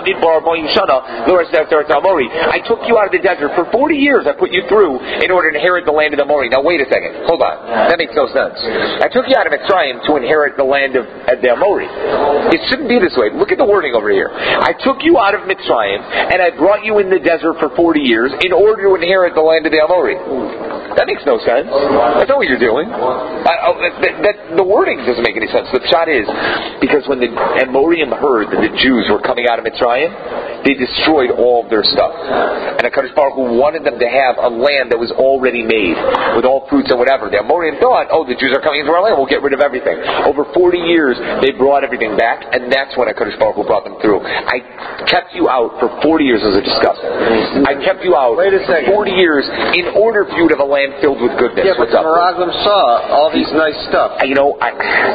I took you out of the desert for forty years. I put you through in order to inherit the land of the Amori. Now wait a second. Hold on. That makes no sense. I took you out of Mitzrayim to inherit the land of the Amori. It shouldn't be this way. Look at the wording over here. I took you out of Mitzrayim and I brought you in the desert for forty years in order to inherit the land of the Amori. That makes no sense. That's not what you're doing. I, I, that, that, the wording doesn't make any sense. The shot is because when the Amorim heard that the Jews were coming out of Mitzrayim, they destroyed all of their stuff. And HaKadosh Baruch Hu wanted them to have a land that was already made with all fruits and whatever. The Amorim thought, oh, the Jews are coming into our land, we'll get rid of everything. Over forty years, they brought everything back, and that's when HaKadosh Baruch Hu brought them through. I kept you out for forty years as a disgussion. I kept you out
Wait a second.
for forty years in order for you to have a land filled with goodness.
Yeah, but
What's
the
up?
Meraglim saw all these nice stuff.
You know, I...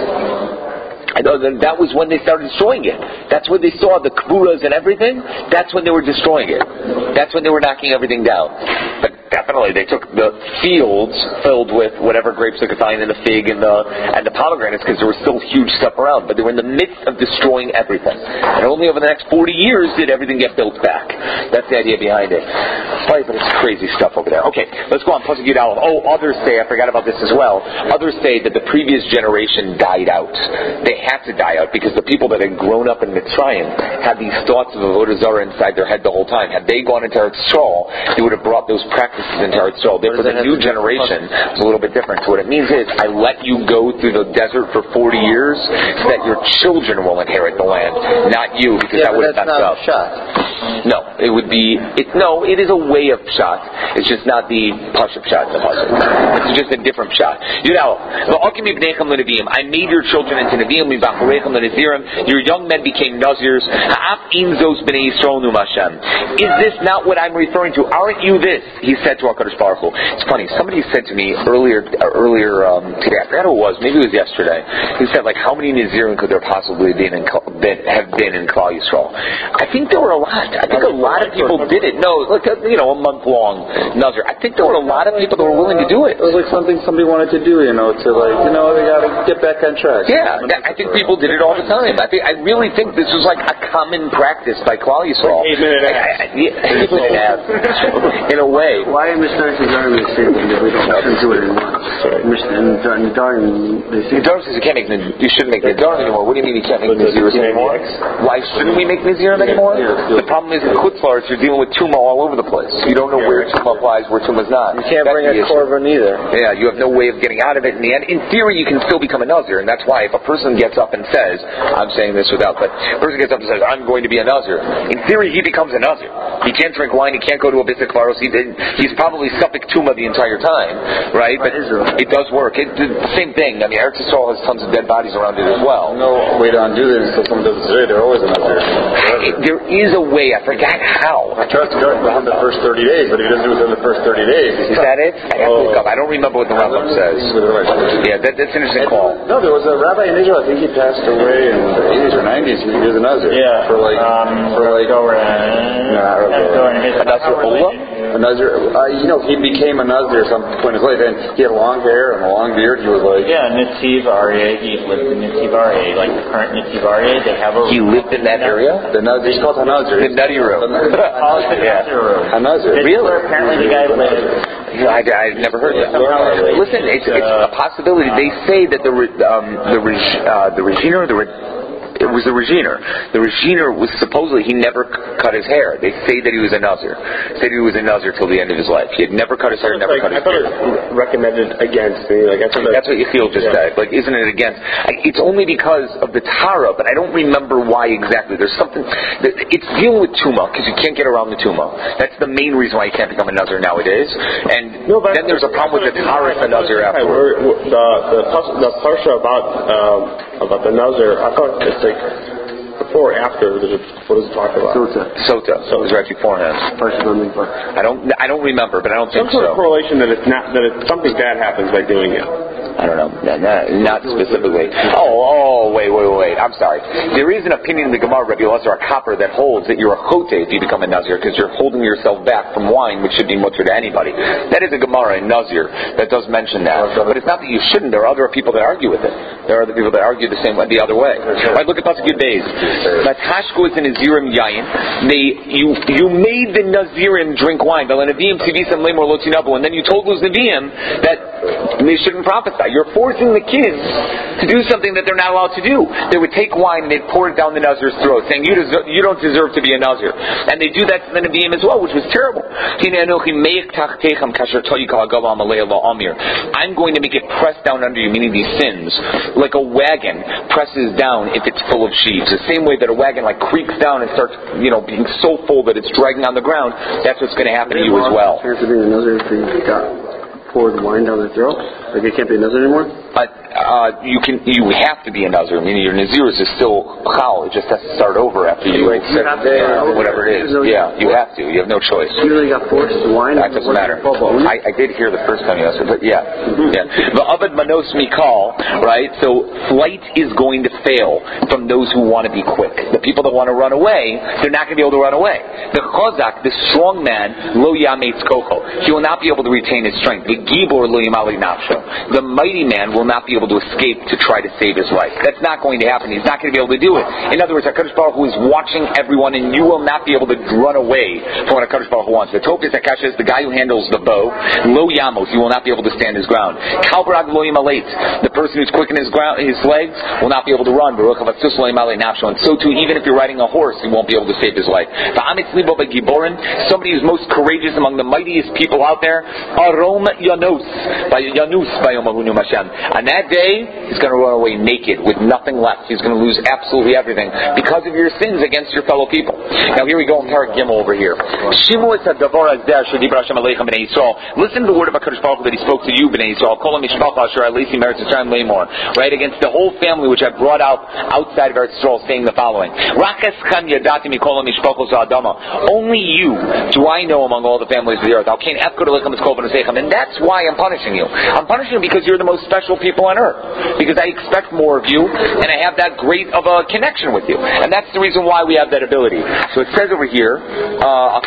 I know that, that was when they started destroying it. That's when they saw the kburas and everything. That's when they were destroying it. That's when they were knocking everything down. But definitely, they took the fields filled with whatever grapes they could find in the fig and the and the pomegranates because there was still huge stuff around. But they were in the midst of destroying everything. And only over the next forty years did everything get built back. That's the idea behind it. Right, but it's crazy stuff over there. Okay, let's go on. Pasuk Yud Aleph. Oh, others say, I forgot about this as well. Others say that the previous generation died out. They had to die out because the people that had grown up in Mitzrayim had these thoughts of Avodah Zarah inside their head the whole time. Had they gone into Eretz Yisrael, they would have brought those practices into Eretz Yisrael. Therefore, the new generation is a little bit different. So what it means is, I let you go through the desert for forty years so that your children will inherit the land, not you, because
yeah,
that would have messed up.
Shot.
No, it would be. It, no, it is a way of shot. It's just not the Pashup shot. The Pashup. It's just a different shot. You know, I made your children into Nevi'im. Your young men became Nazirs. Is this not what I'm referring to? Aren't you this? He said said to HaKadosh Baruch Hu. It's funny. Somebody said to me earlier, uh, earlier um, today. I forgot who it was. Maybe it was yesterday. He said, like, how many Nazirim could there possibly been in, been, have been in Klal Yisrael? I think there were a lot. I think a lot of people did it. No, like a, you know, a month long Nazir. I think there were a lot of people that were willing to do it.
It was like something somebody wanted to do, you know, to like, you know, they got to get back on track.
Yeah, I think people did it all the time. I think I really think this was like a common practice by Klal Yisrael.
Eight minute
I, I, yeah, in a way.
Why in Mishnah Zarim they say that we don't shouldn't do it anymore? In Darim they say.
Darim says you can't make you shouldn't make Nazirim anymore. What do you mean you can't make Nazirim anymore? Why shouldn't we make Nazirim anymore? The problem is in Chutz La'aretz you're dealing with Tumah all over the place. You don't know where Tumah applies, where Tumah's not.
You can't
That's
bring a korban either.
Yeah, you have no way of getting out of it in the end. In theory, you can still become a Nazir, and that's why if a person gets up and says, I'm saying this without, but a person gets up and says, I'm going to be a Nazir, in theory, he becomes a Nazir. He can't drink wine, he can't go to a Bisek Kvaros, he he's probably Suffolk Tumah the entire time, right? But it does work. It, the same thing. I mean, Eretz Yisrael has tons of dead bodies around it as well.
No way to undo this until someone does it. They're always a Nazir.
There is a way. I forgot how.
I tried to do it within the first thirty days, but if he doesn't do it within the first thirty days.
Is that it? I have to look up. I don't remember what the Rambam says. Yeah, that, that's an interesting call.
No, there was a rabbi in Israel. I think he passed away in the eighties or nineties. He was a Nazir.
Yeah.
For like,
um,
for like.
A Nazir Ola?
A Nazir. Uh, you know, he became a Nazir at some point in his life, and he had long hair and a long beard. He was like.
Yeah, Netziv Aryeh. He lived in Netziv Aryeh, like the current Netziv Aryeh. They have a.
He lived in that area.
The Nazir. He's called Hanazir.
The Nutty Room.
Hanazir.
Really?
Where apparently the guy lived.
I, I've never heard that. Listen, it's, it's a possibility. They say that the um, the uh, the Reginer, the it was the Reginer. The Reginer was supposedly he never c- cut his hair. They say that he was a Nazir. Say that he was a Nazir till the end of his life. He had never cut his hair, never
like,
cut his
I thought
hair.
it was recommended against. Like, I thought
That's what Yechiel just
yeah.
said. Like, isn't it against? I, it's only because of the Tara, but I don't remember why exactly. There's something. That, it's dealing with Tumah because you can't get around the Tumah. That's the main reason why you can't become a Nazir nowadays. And
no, but
then there's a problem with the Tara and the Nazir afterwards.
The the the parsha about um, about the Nazir. I thought it's like. Before or after? What does it talk about?
Sota.
Sota. So it was right beforehand. I don't. I don't remember, but I don't think
Some sort
so.
of correlation that it's not that it's something bad happens by doing it.
I don't know. Not, not, not specifically. Oh, oh, wait, wait, wait. I'm sorry. There is an opinion in the Gemara, Rabbi Elazar HaKapper, that holds that you're a chote if you become a Nazir because you're holding yourself back from wine, which should be mutter to anybody. That is a Gemara in Nazir that does mention that. But it's not that you shouldn't. There are other people that argue with it. There are other people that argue the same way, the other way. All right, look at Pasuk Yud Beis. Matashko is a Nazirim yayin. They you you made the Nazirim drink wine. And then you told those Nevi'im that they shouldn't prophesy. You're forcing the kids to do something that they're not allowed to do. They would take wine and they'd pour it down the Nazir's throat, saying, you, deserve, you don't deserve to be a Nazir. And they do that to the Nevi'im as well, which was terrible. I'm going to make it press down under you, meaning these sins, like a wagon presses down if it's full of sheaves. The same way that a wagon like creaks down and starts, you know, being so full that it's dragging on the ground, that's what's going to happen to you as well.
Poured wine down their throat? Like it can't be a Nazir anymore?
But uh, you can, you have to be a Nazir. Meaning your Nazirus is still chal. It just has to start over after you
like seven days,
whatever it is. Yeah, you have to. You have no choice.
You really got forced to wine?
That doesn't matter. I, I did hear the first time you asked it, but yeah, yeah. The Avad Manos Mikal, right? So flight is going to fail from those who want to be quick. The people that want to run away, they're not going to be able to run away. The Chazak, the strong man, lo yametz koko. He will not be able to retain his strength. The Gibor lo yamali nafsho. The mighty man will not be able to escape to try to save his life. That's not going to happen. He's not going to be able to do it. In other words, HaKadosh Baruch Hu is watching everyone, and you will not be able to run away from what HaKadosh Baruch Hu wants. The Topias HaKasha is the guy who handles the bow. Lo yamos, he will not be able to stand his ground. Kalbarag lo yamaleit, the person who's quick in his, ground, his legs will not be able to run. Baruch havatzus lo yamalei nafsho. And so too, even if you're riding a horse, he won't be able to save his life. Va'amitz libo begiborin, somebody who's most courageous among the mightiest people out there, arom yanos, by yanus, On that day, he's going to run away naked with nothing left. He's going to lose absolutely everything because of your sins against your fellow people. Now here we go in Parak Gimel over here. Listen to the word of HaKadosh Baruch Hu that he spoke to you, Bnei Yisrael. Right, against the whole family which I brought out outside of Eretz Yisrael, saying the following: only you do I know among all the families of the earth. And that's why I'm punishing you. I'm punishing you because you're the most special people on earth. Because I expect more of you, and I have that great of a connection with you. And that's the reason why we have that ability. So it says over here, uh,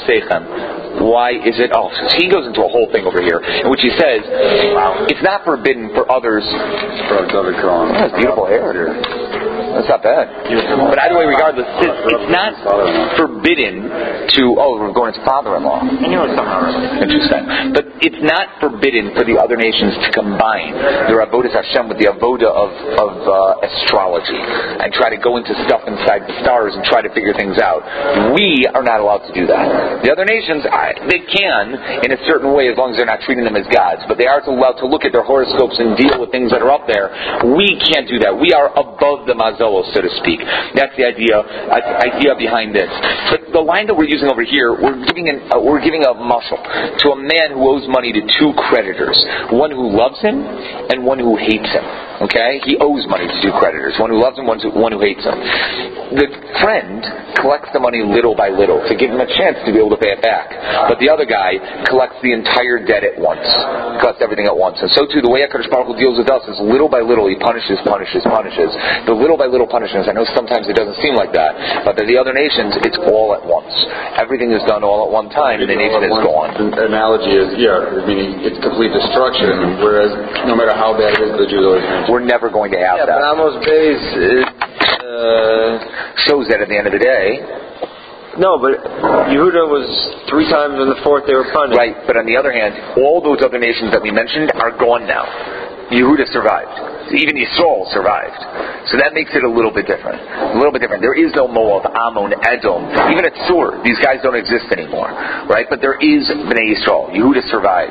why is it? Oh, so he goes into a whole thing over here, in which he says, wow, it's not forbidden for others. Oh, that's beautiful hair. That's not bad. But either way, regardless, it's, it's not forbidden to. Oh, we're going to father-in-law.
I knew it was somehow related.
Interesting. But it's not forbidden for the other nations to combine their avodas Hashem with the avoda of, of uh, astrology and try to go into stuff inside the stars and try to figure things out. We are not allowed to do that. The other nations, I, they can in a certain way as long as they're not treating them as gods. But they are allowed to look at their horoscopes and deal with things that are up there. We can't do that. We are above the mazal, so to speak. That's the idea uh, idea behind this. But the line that we're using over here, we're giving an, uh, we're giving a mashal to a man who owes money to two creditors, one who loves him and one who hates him. Okay, he owes money to two creditors, one who loves him, one who, one who hates him. The friend collects the money little by little to give him a chance to be able to pay it back. But the other guy collects the entire debt at once, collects everything at once. And so too, the way HaKadosh Baruch Hu deals with us is little by little. He punishes, punishes, punishes. The little by little punishments. I know sometimes it doesn't seem like that, but the other nations, it's all at once. Everything is done all at one time, and the nation is gone.
The analogy is, yeah, meaning it's complete destruction. Whereas no matter how bad it is, the Jews always manage.
We're never going to have
yeah,
that.
But Amos Beis is, uh,
shows that at the end of the day.
No, but Yehuda was three times in the fourth they were punished.
Right, but on the other hand, all those other nations that we mentioned are gone now. Yehuda survived. Even Yisrael survived. So that makes it a little bit different. A little bit different. There is no Moab, Ammon, Edom, even at Sur. These guys don't exist anymore. Right? But there is Bnei Yisrael. Yehuda survived.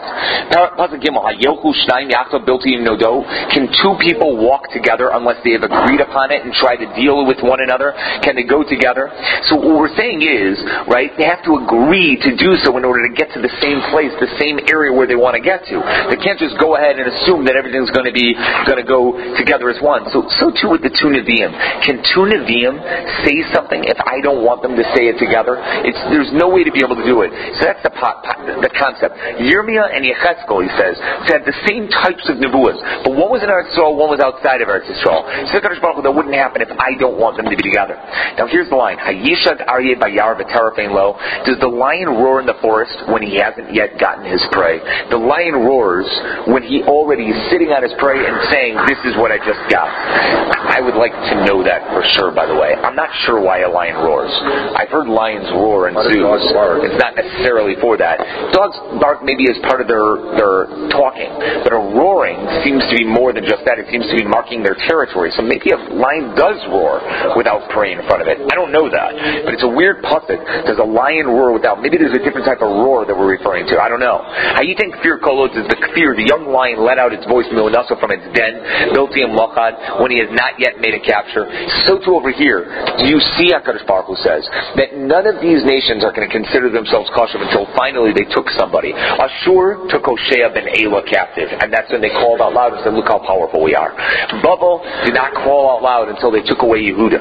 Can two people walk together unless they have agreed upon it and try to deal with one another? Can they go together? So what we're saying is, right, they have to agree to do so in order to get to the same place, the same area where they want to get to. They can't just go ahead and assume that everything's going to be going to go together as one. So so too with the two Nevi'im. Can two Nevi'im say something if I don't want them to say it together? It's, there's no way to be able to do it. So that's the pot, pot, the concept. Yirmiyah and Yechezkel, he says, had the same types of nevuahs, but one was in Eretz Yisrael, one was outside of Eretz Yisrael. So that wouldn't happen if I don't want them to be together. Now here's the line. Hayishad Aryeh Bayar V'Terafein Lo. Does the lion roar in the forest when he hasn't yet gotten his prey? The lion roars when he already is sitting on his prey and saying, this is what I just got. I would like to know that for sure, by the way. I'm not sure why a lion roars. I've heard lions roar in zoos. It's not necessarily for that. Dogs bark maybe as part of their, their talking, but a roaring seems to be more than just that. It seems to be marking their territory. So maybe a lion does roar without prey in front of it. I don't know that. But it's a weird pasuk. Does a lion roar without? Maybe there's a different type of roar that we're referring to. I don't know. How you think fear kolot is the fear? The young lion let out its voice milanaso from its den, Biltium Lachad, when he has not yet made a capture. So too over here, do you see HaKadosh Baruch Hu says that none of these nations are going to consider themselves kosher until finally they took somebody. Ashur took Hoshea ben Elah captive, and that's when they called out loud and said, look how powerful we are. Babel did not call out loud until they took away Yehuda.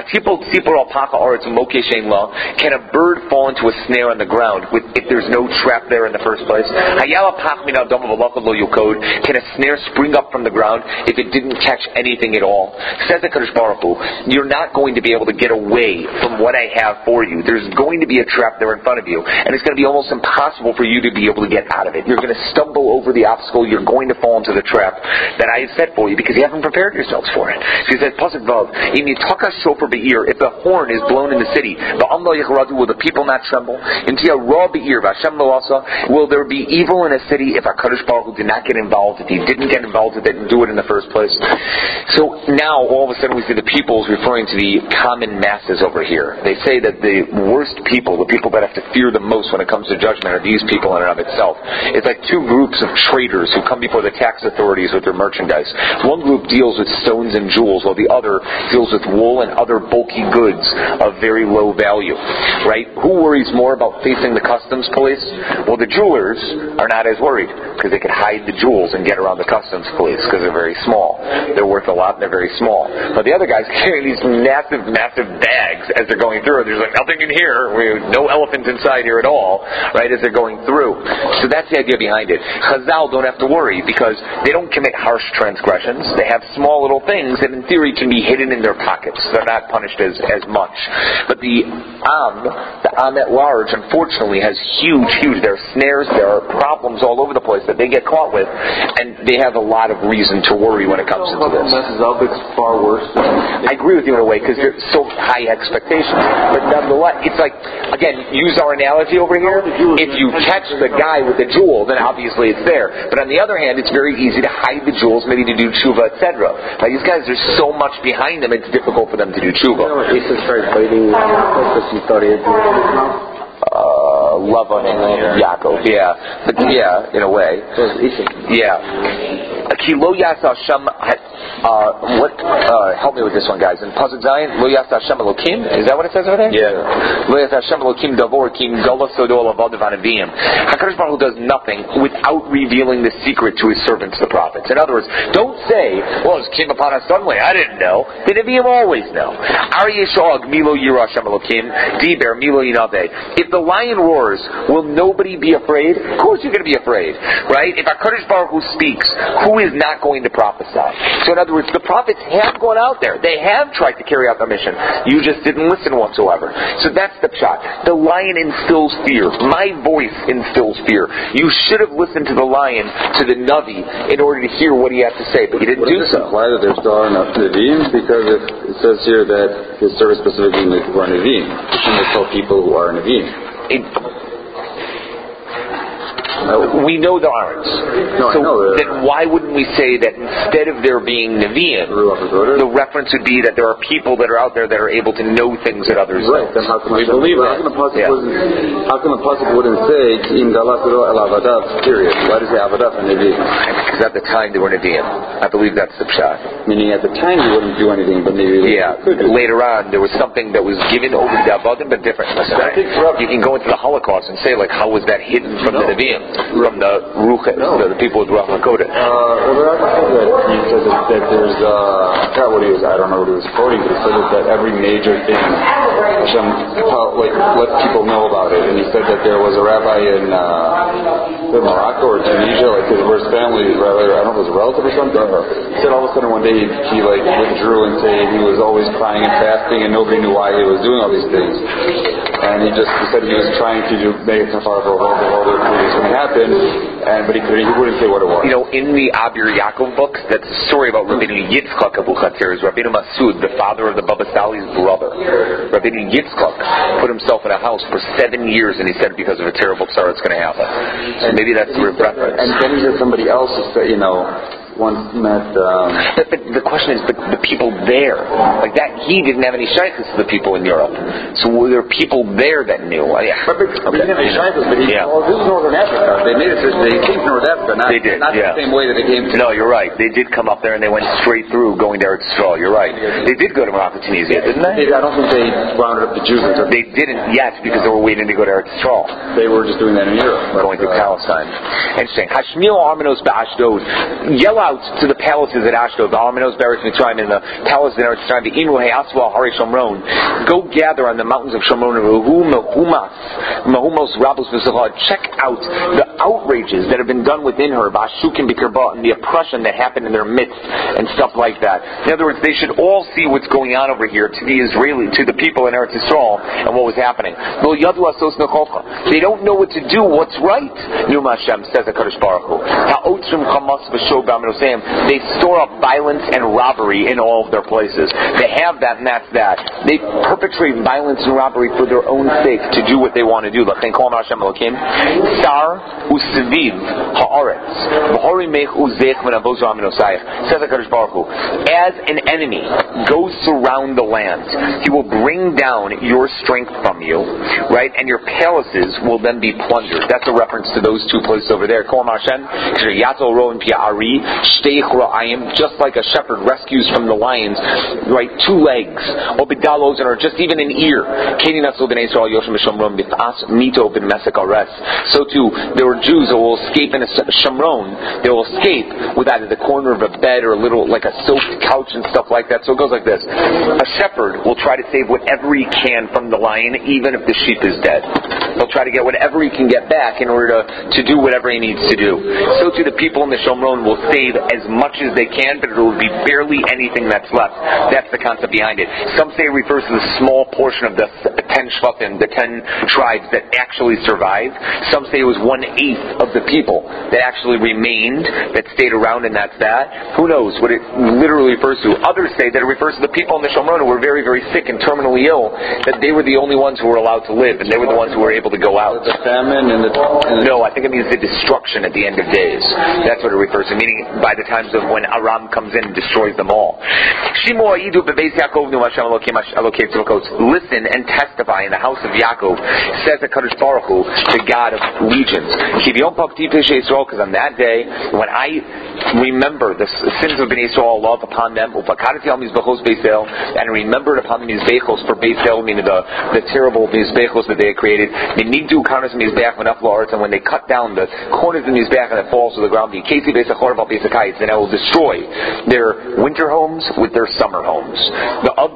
Can a bird fall into a snare on the ground with, if there's no trap there in the first place? Can a snare spring up from the ground if it didn't catch anything at all? Says the HaKadosh Baruch Hu, you're not going to be able to get away from what I have for you. There's going to be a trap there in front of you, and it's going to be almost impossible for you to be able to get out of it. You're going to stumble over the obstacle. You're going to fall into the trap that I have set for you because you haven't prepared yourselves for it. He says, Pasuk Vav, if the horn is blown in the city, will the people not tremble? Will there be evil in a city if HaKadosh Baruch Hu did not get involved, if he didn't get involved with it and do it in the first place? So now now all of a sudden we see the peoples referring to the common masses over here. They say that the worst people, the people that have to fear the most when it comes to judgment, are these people in and of itself. It's like two groups of traders who come before the tax authorities with their merchandise. One group deals with stones and jewels, while the other deals with wool and other bulky goods of very low value. Right? Who worries more about facing the customs police? Well, the jewelers are not as worried, because they can hide the jewels and get around the customs police, because they're very small. They're worth a lot and they're very small. But the other guys carry these massive, massive bags as they're going through. There's like nothing in here. We have no elephants inside here at all, right, as they're going through. So that's the idea behind it. Chazal don't have to worry because they don't commit harsh transgressions. They have small little things that in theory can be hidden in their pockets. They're not punished as, as much. But the Am, the Am at large, unfortunately, has huge, huge, there are snares, there are problems all over the place that they get caught with, and they have a lot of reason to worry when it comes into this.
Messes up, it's far worse.
I agree with you in a way because there's so high expectations. But nonetheless, it's like, again, use our analogy over here. If you catch the guy with the jewel, then obviously it's there. But on the other hand, it's very easy to hide the jewels, maybe to do tshuva, et cetera. Like these guys, there's so much behind them, it's difficult for them to do tshuva.
You know, Esau started fighting because he thought he had jewels in his mouth.
Uh, Lavan and Yaakov, yeah, but yeah, in a way, yeah. Kilo Yasa Hashem, uh, what? Uh, help me with this one, guys. In Pasuk Zion, Lo Yasa Hashem Elokim. Is that what it says over there?
Yeah.
Lo Yasa Hashem Elokim Davor Kim Gala Sodol Avad Vanavim. Hakadosh Baruch Hu does nothing without revealing the secret to His servants, the prophets. In other words, don't say, "Well, it came upon us suddenly." I didn't know. The Nevi'im always know. Aryeh Shog Milo Yira Hashem Elokim Diber Milo Yinaveh. If the lion roars, will nobody be afraid? Of course, you're going to be afraid, right? If Hakadosh Baruch Hu speaks, who is not going to prophesy? So in other words, the prophets have gone out there. They have tried to carry out their mission. You just didn't listen whatsoever. So that's the pshat. The lion instills fear. My voice instills fear. You should have listened to the lion, to the Navi, in order to hear what he had to say, but you didn't
what
do
does this
so.
imply that there's still enough Nevi'im? Because it, it says here that his service specifically who are Nevi'im. You shouldn't tell people who are Nevi'im.
It, We know there aren't.
No,
so
I know there
then why wouldn't we say that instead of there being Nevi'im, the reference would be that there are people that are out there that are able to know things that others
right,
don't?
Then how can
we
Hashem,
believe
how
that.
Can the Pasuk
Yeah.
wasn't- how come the Pasuk wouldn't say Im Galakuro El Avadav, period? Why does it say Avadav and Nevi'im?
Because at the time they were Nevi'im. I believe that's the pshat.
Meaning at the time you wouldn't do anything, but maybe
Yeah,
could do.
later on there was something that was given over to the Avadim, but different. You can go into the Holocaust and say, like, how was that hidden from
No.
the Nevi'im? From the Ruches,
No.
the, the people with Ruach HaKodesh.
Uh, Rabbi Raka said that he says that, that there's, uh, I forgot what he was, I don't know what he was quoting, but he said that, that every major thing, Hashem, like, let people know about it. And he said that there was a rabbi in, uh, in Morocco or Tunisia, like his worst family, rather, I don't know if it was a relative or something. He said all of a sudden one day he, he like withdrew and said he was always crying and fasting and nobody knew why he was doing all these things. And he just, he said he was trying to do, make it kafar for all the all the things going to happen, and, but he couldn't, he wouldn't say what it was.
You know, in the Abir Yaakov book, that's a story about Rabbeinu Yitzchak Abu Chatzir, is Rabbeinu Masud, the father of the Baba Sali's brother. Rabbeinu Yitzchak put himself in a house for seven years, and he said because of a terrible tsar it's going to happen. So
and
maybe that's the reference.
And then he said somebody else who said, you know, once met. Um,
but, but the question is, the, the people there, like that, he didn't have any shaykhs to the people in Europe. So were there people there that knew? Uh, yeah.
But, but okay. He didn't have any shaykhs, but he,
yeah.
well, this is Northern Africa. They made it. They came to North Africa, not,
they did,
not
yeah.
the same way that they came to.
No, you're right. They did come up there and they went straight through going to Eretz Yisrael. You're right. They did go to Morocco, Tunisia, didn't they?
they? I don't think they rounded up the Jews until
they didn't yet because they were waiting to go to Eretz Yisrael.
They were just doing that in Europe,
going to
uh,
Palestine. Interesting. Hashmil Armanos Ba'ashdod. Yell out to the palaces at Ashdod, the Armanos Beretz Mitzrayim, and the palaces in Eretz Mitzrayim, the Inu Hayaswa Hari Shomron. Go gather on the mountains of Shomron and Mahumas, Mahumos Rabos V'Zahad. Check out the outrages that have been done within her, Ba'ashukim B'Kirba, and the oppression that happened in their midst, and stuff like that. In other words, they should all see what's going on over here to the Israeli, to the people in Eretz Yisrael, and what was happening. They don't know what to do, what's right. Numa Hashem says HaKadosh Baruch Hu. they store up violence and robbery in all of their places. They have that, and that's that. They perpetrate violence and robbery for their own sake to do what they want to do. Sar u'seviv ha'aretz v'hori mech uzech v'navozu aminosayich. Says HaKadosh Baruch Hu, as an enemy goes surround the land, he will bring down your strength from you, right? And your palaces will then be plundered. That's a reference to those two places over there. Just like a shepherd rescues from the lions, right, two legs, or or just even an ear. So too, there were Jews who will escape in a Shomron. They will escape with either the corner of a bed or a little, like a soaked couch and stuff like that. So it goes like this. A shepherd will try to save whatever he can from the lion, even if the sheep is dead. He'll try to get whatever he can get back in order to, to do whatever he needs to do. So too, the people in the Shomron will save as much as they can, but it will be barely anything that's left. That's the concept behind it. Some say it refers to the small portion of the ten shvatim, the ten tribes that actually survived. Some say it was one-eighth of the people that actually remained, that stayed around, and that's that. Who knows what it literally refers to. Others say that it refers to the people in the Shomron who were very, very sick and terminally ill, that they were the only ones who were allowed to live, and they were the ones who were able to go out.
The famine and the... And the
no, I think it means the destruction at the end of days. That's what it refers to, meaning by the times of when Aram comes in and destroys them all. Listen and testify in the house of Yaakov, says the HaKadosh Baruch Hu, the God of legions. Because on that day, when I remember the sins of Bnei Yisrael, love upon them, and remembered upon the Mizbechos for Beis El, meaning the, the terrible Mizbechos that they had created, and when they cut down the corners of the Mizbech and it falls to the ground, then I will destroy their winter homes with their summer homes. I'm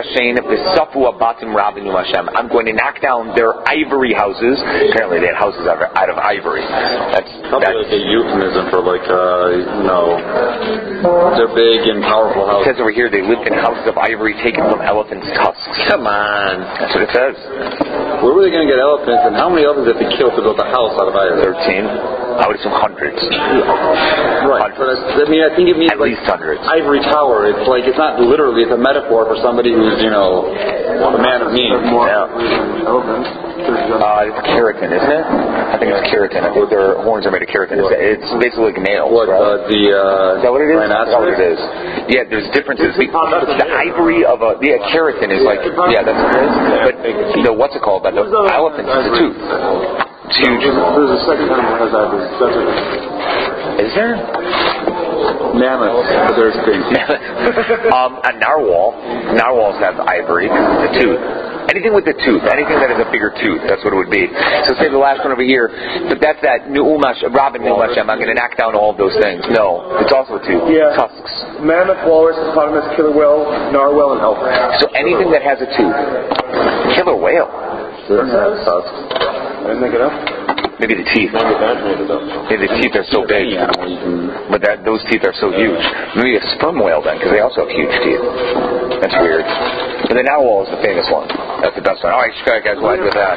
going to knock down their ivory houses. Apparently they had houses out of, out of ivory. That's,
probably
that's
like a euphemism for like, uh, you know, they're big and powerful houses.
It says over here they lived in houses of ivory taken from elephants' tusks.
Come on.
That's what it says.
Where were they going to get elephants, and how many elephants did they kill to build a house out of ivory?
Thirteen. I would assume hundreds.
Right.
Hundreds.
But I mean, I think it means
at
like
least hundreds.
Ivory tower. It's like it's not literally. It's a metaphor for somebody who's, you know, a man of means.
Yeah. Uh, it's keratin, isn't it? I think it's keratin. I think their horns are made of keratin. It's, it's basically like nails.
What,
right?
uh, the, uh...
Is that what it is?
Rhinoceros?
Is that what it is? Yeah, there's differences. The, the ivory of a... Yeah, keratin is like... Yeah, that's what it is. But the, what's it called? But the elephant is the tooth. It's huge.
There's a second time that has ivory.
Is there?
Mammoth. But there's things.
um, a narwhal. Narwhals have ivory. The tooth. Anything with the tooth, anything that has a bigger tooth, that's what it would be. So say the last one over here, but that's that Nu'umash, Robin Nu'umash, I'm going to knock down all of those things. No, it's also a tooth.
Yeah.
Tusks.
Mammoth, walrus, hippopotamus, killer whale, narwhal, and elk.
So anything that has a tooth. Killer whale.
Doesn't have tusks.
I didn't make it up.
Maybe the teeth. Maybe the teeth are so big. But that, those teeth are so huge. Maybe a sperm whale then, because they also have huge teeth. That's weird. But the narwhal is the famous one. That's the best one. All right, guys, go ahead with that.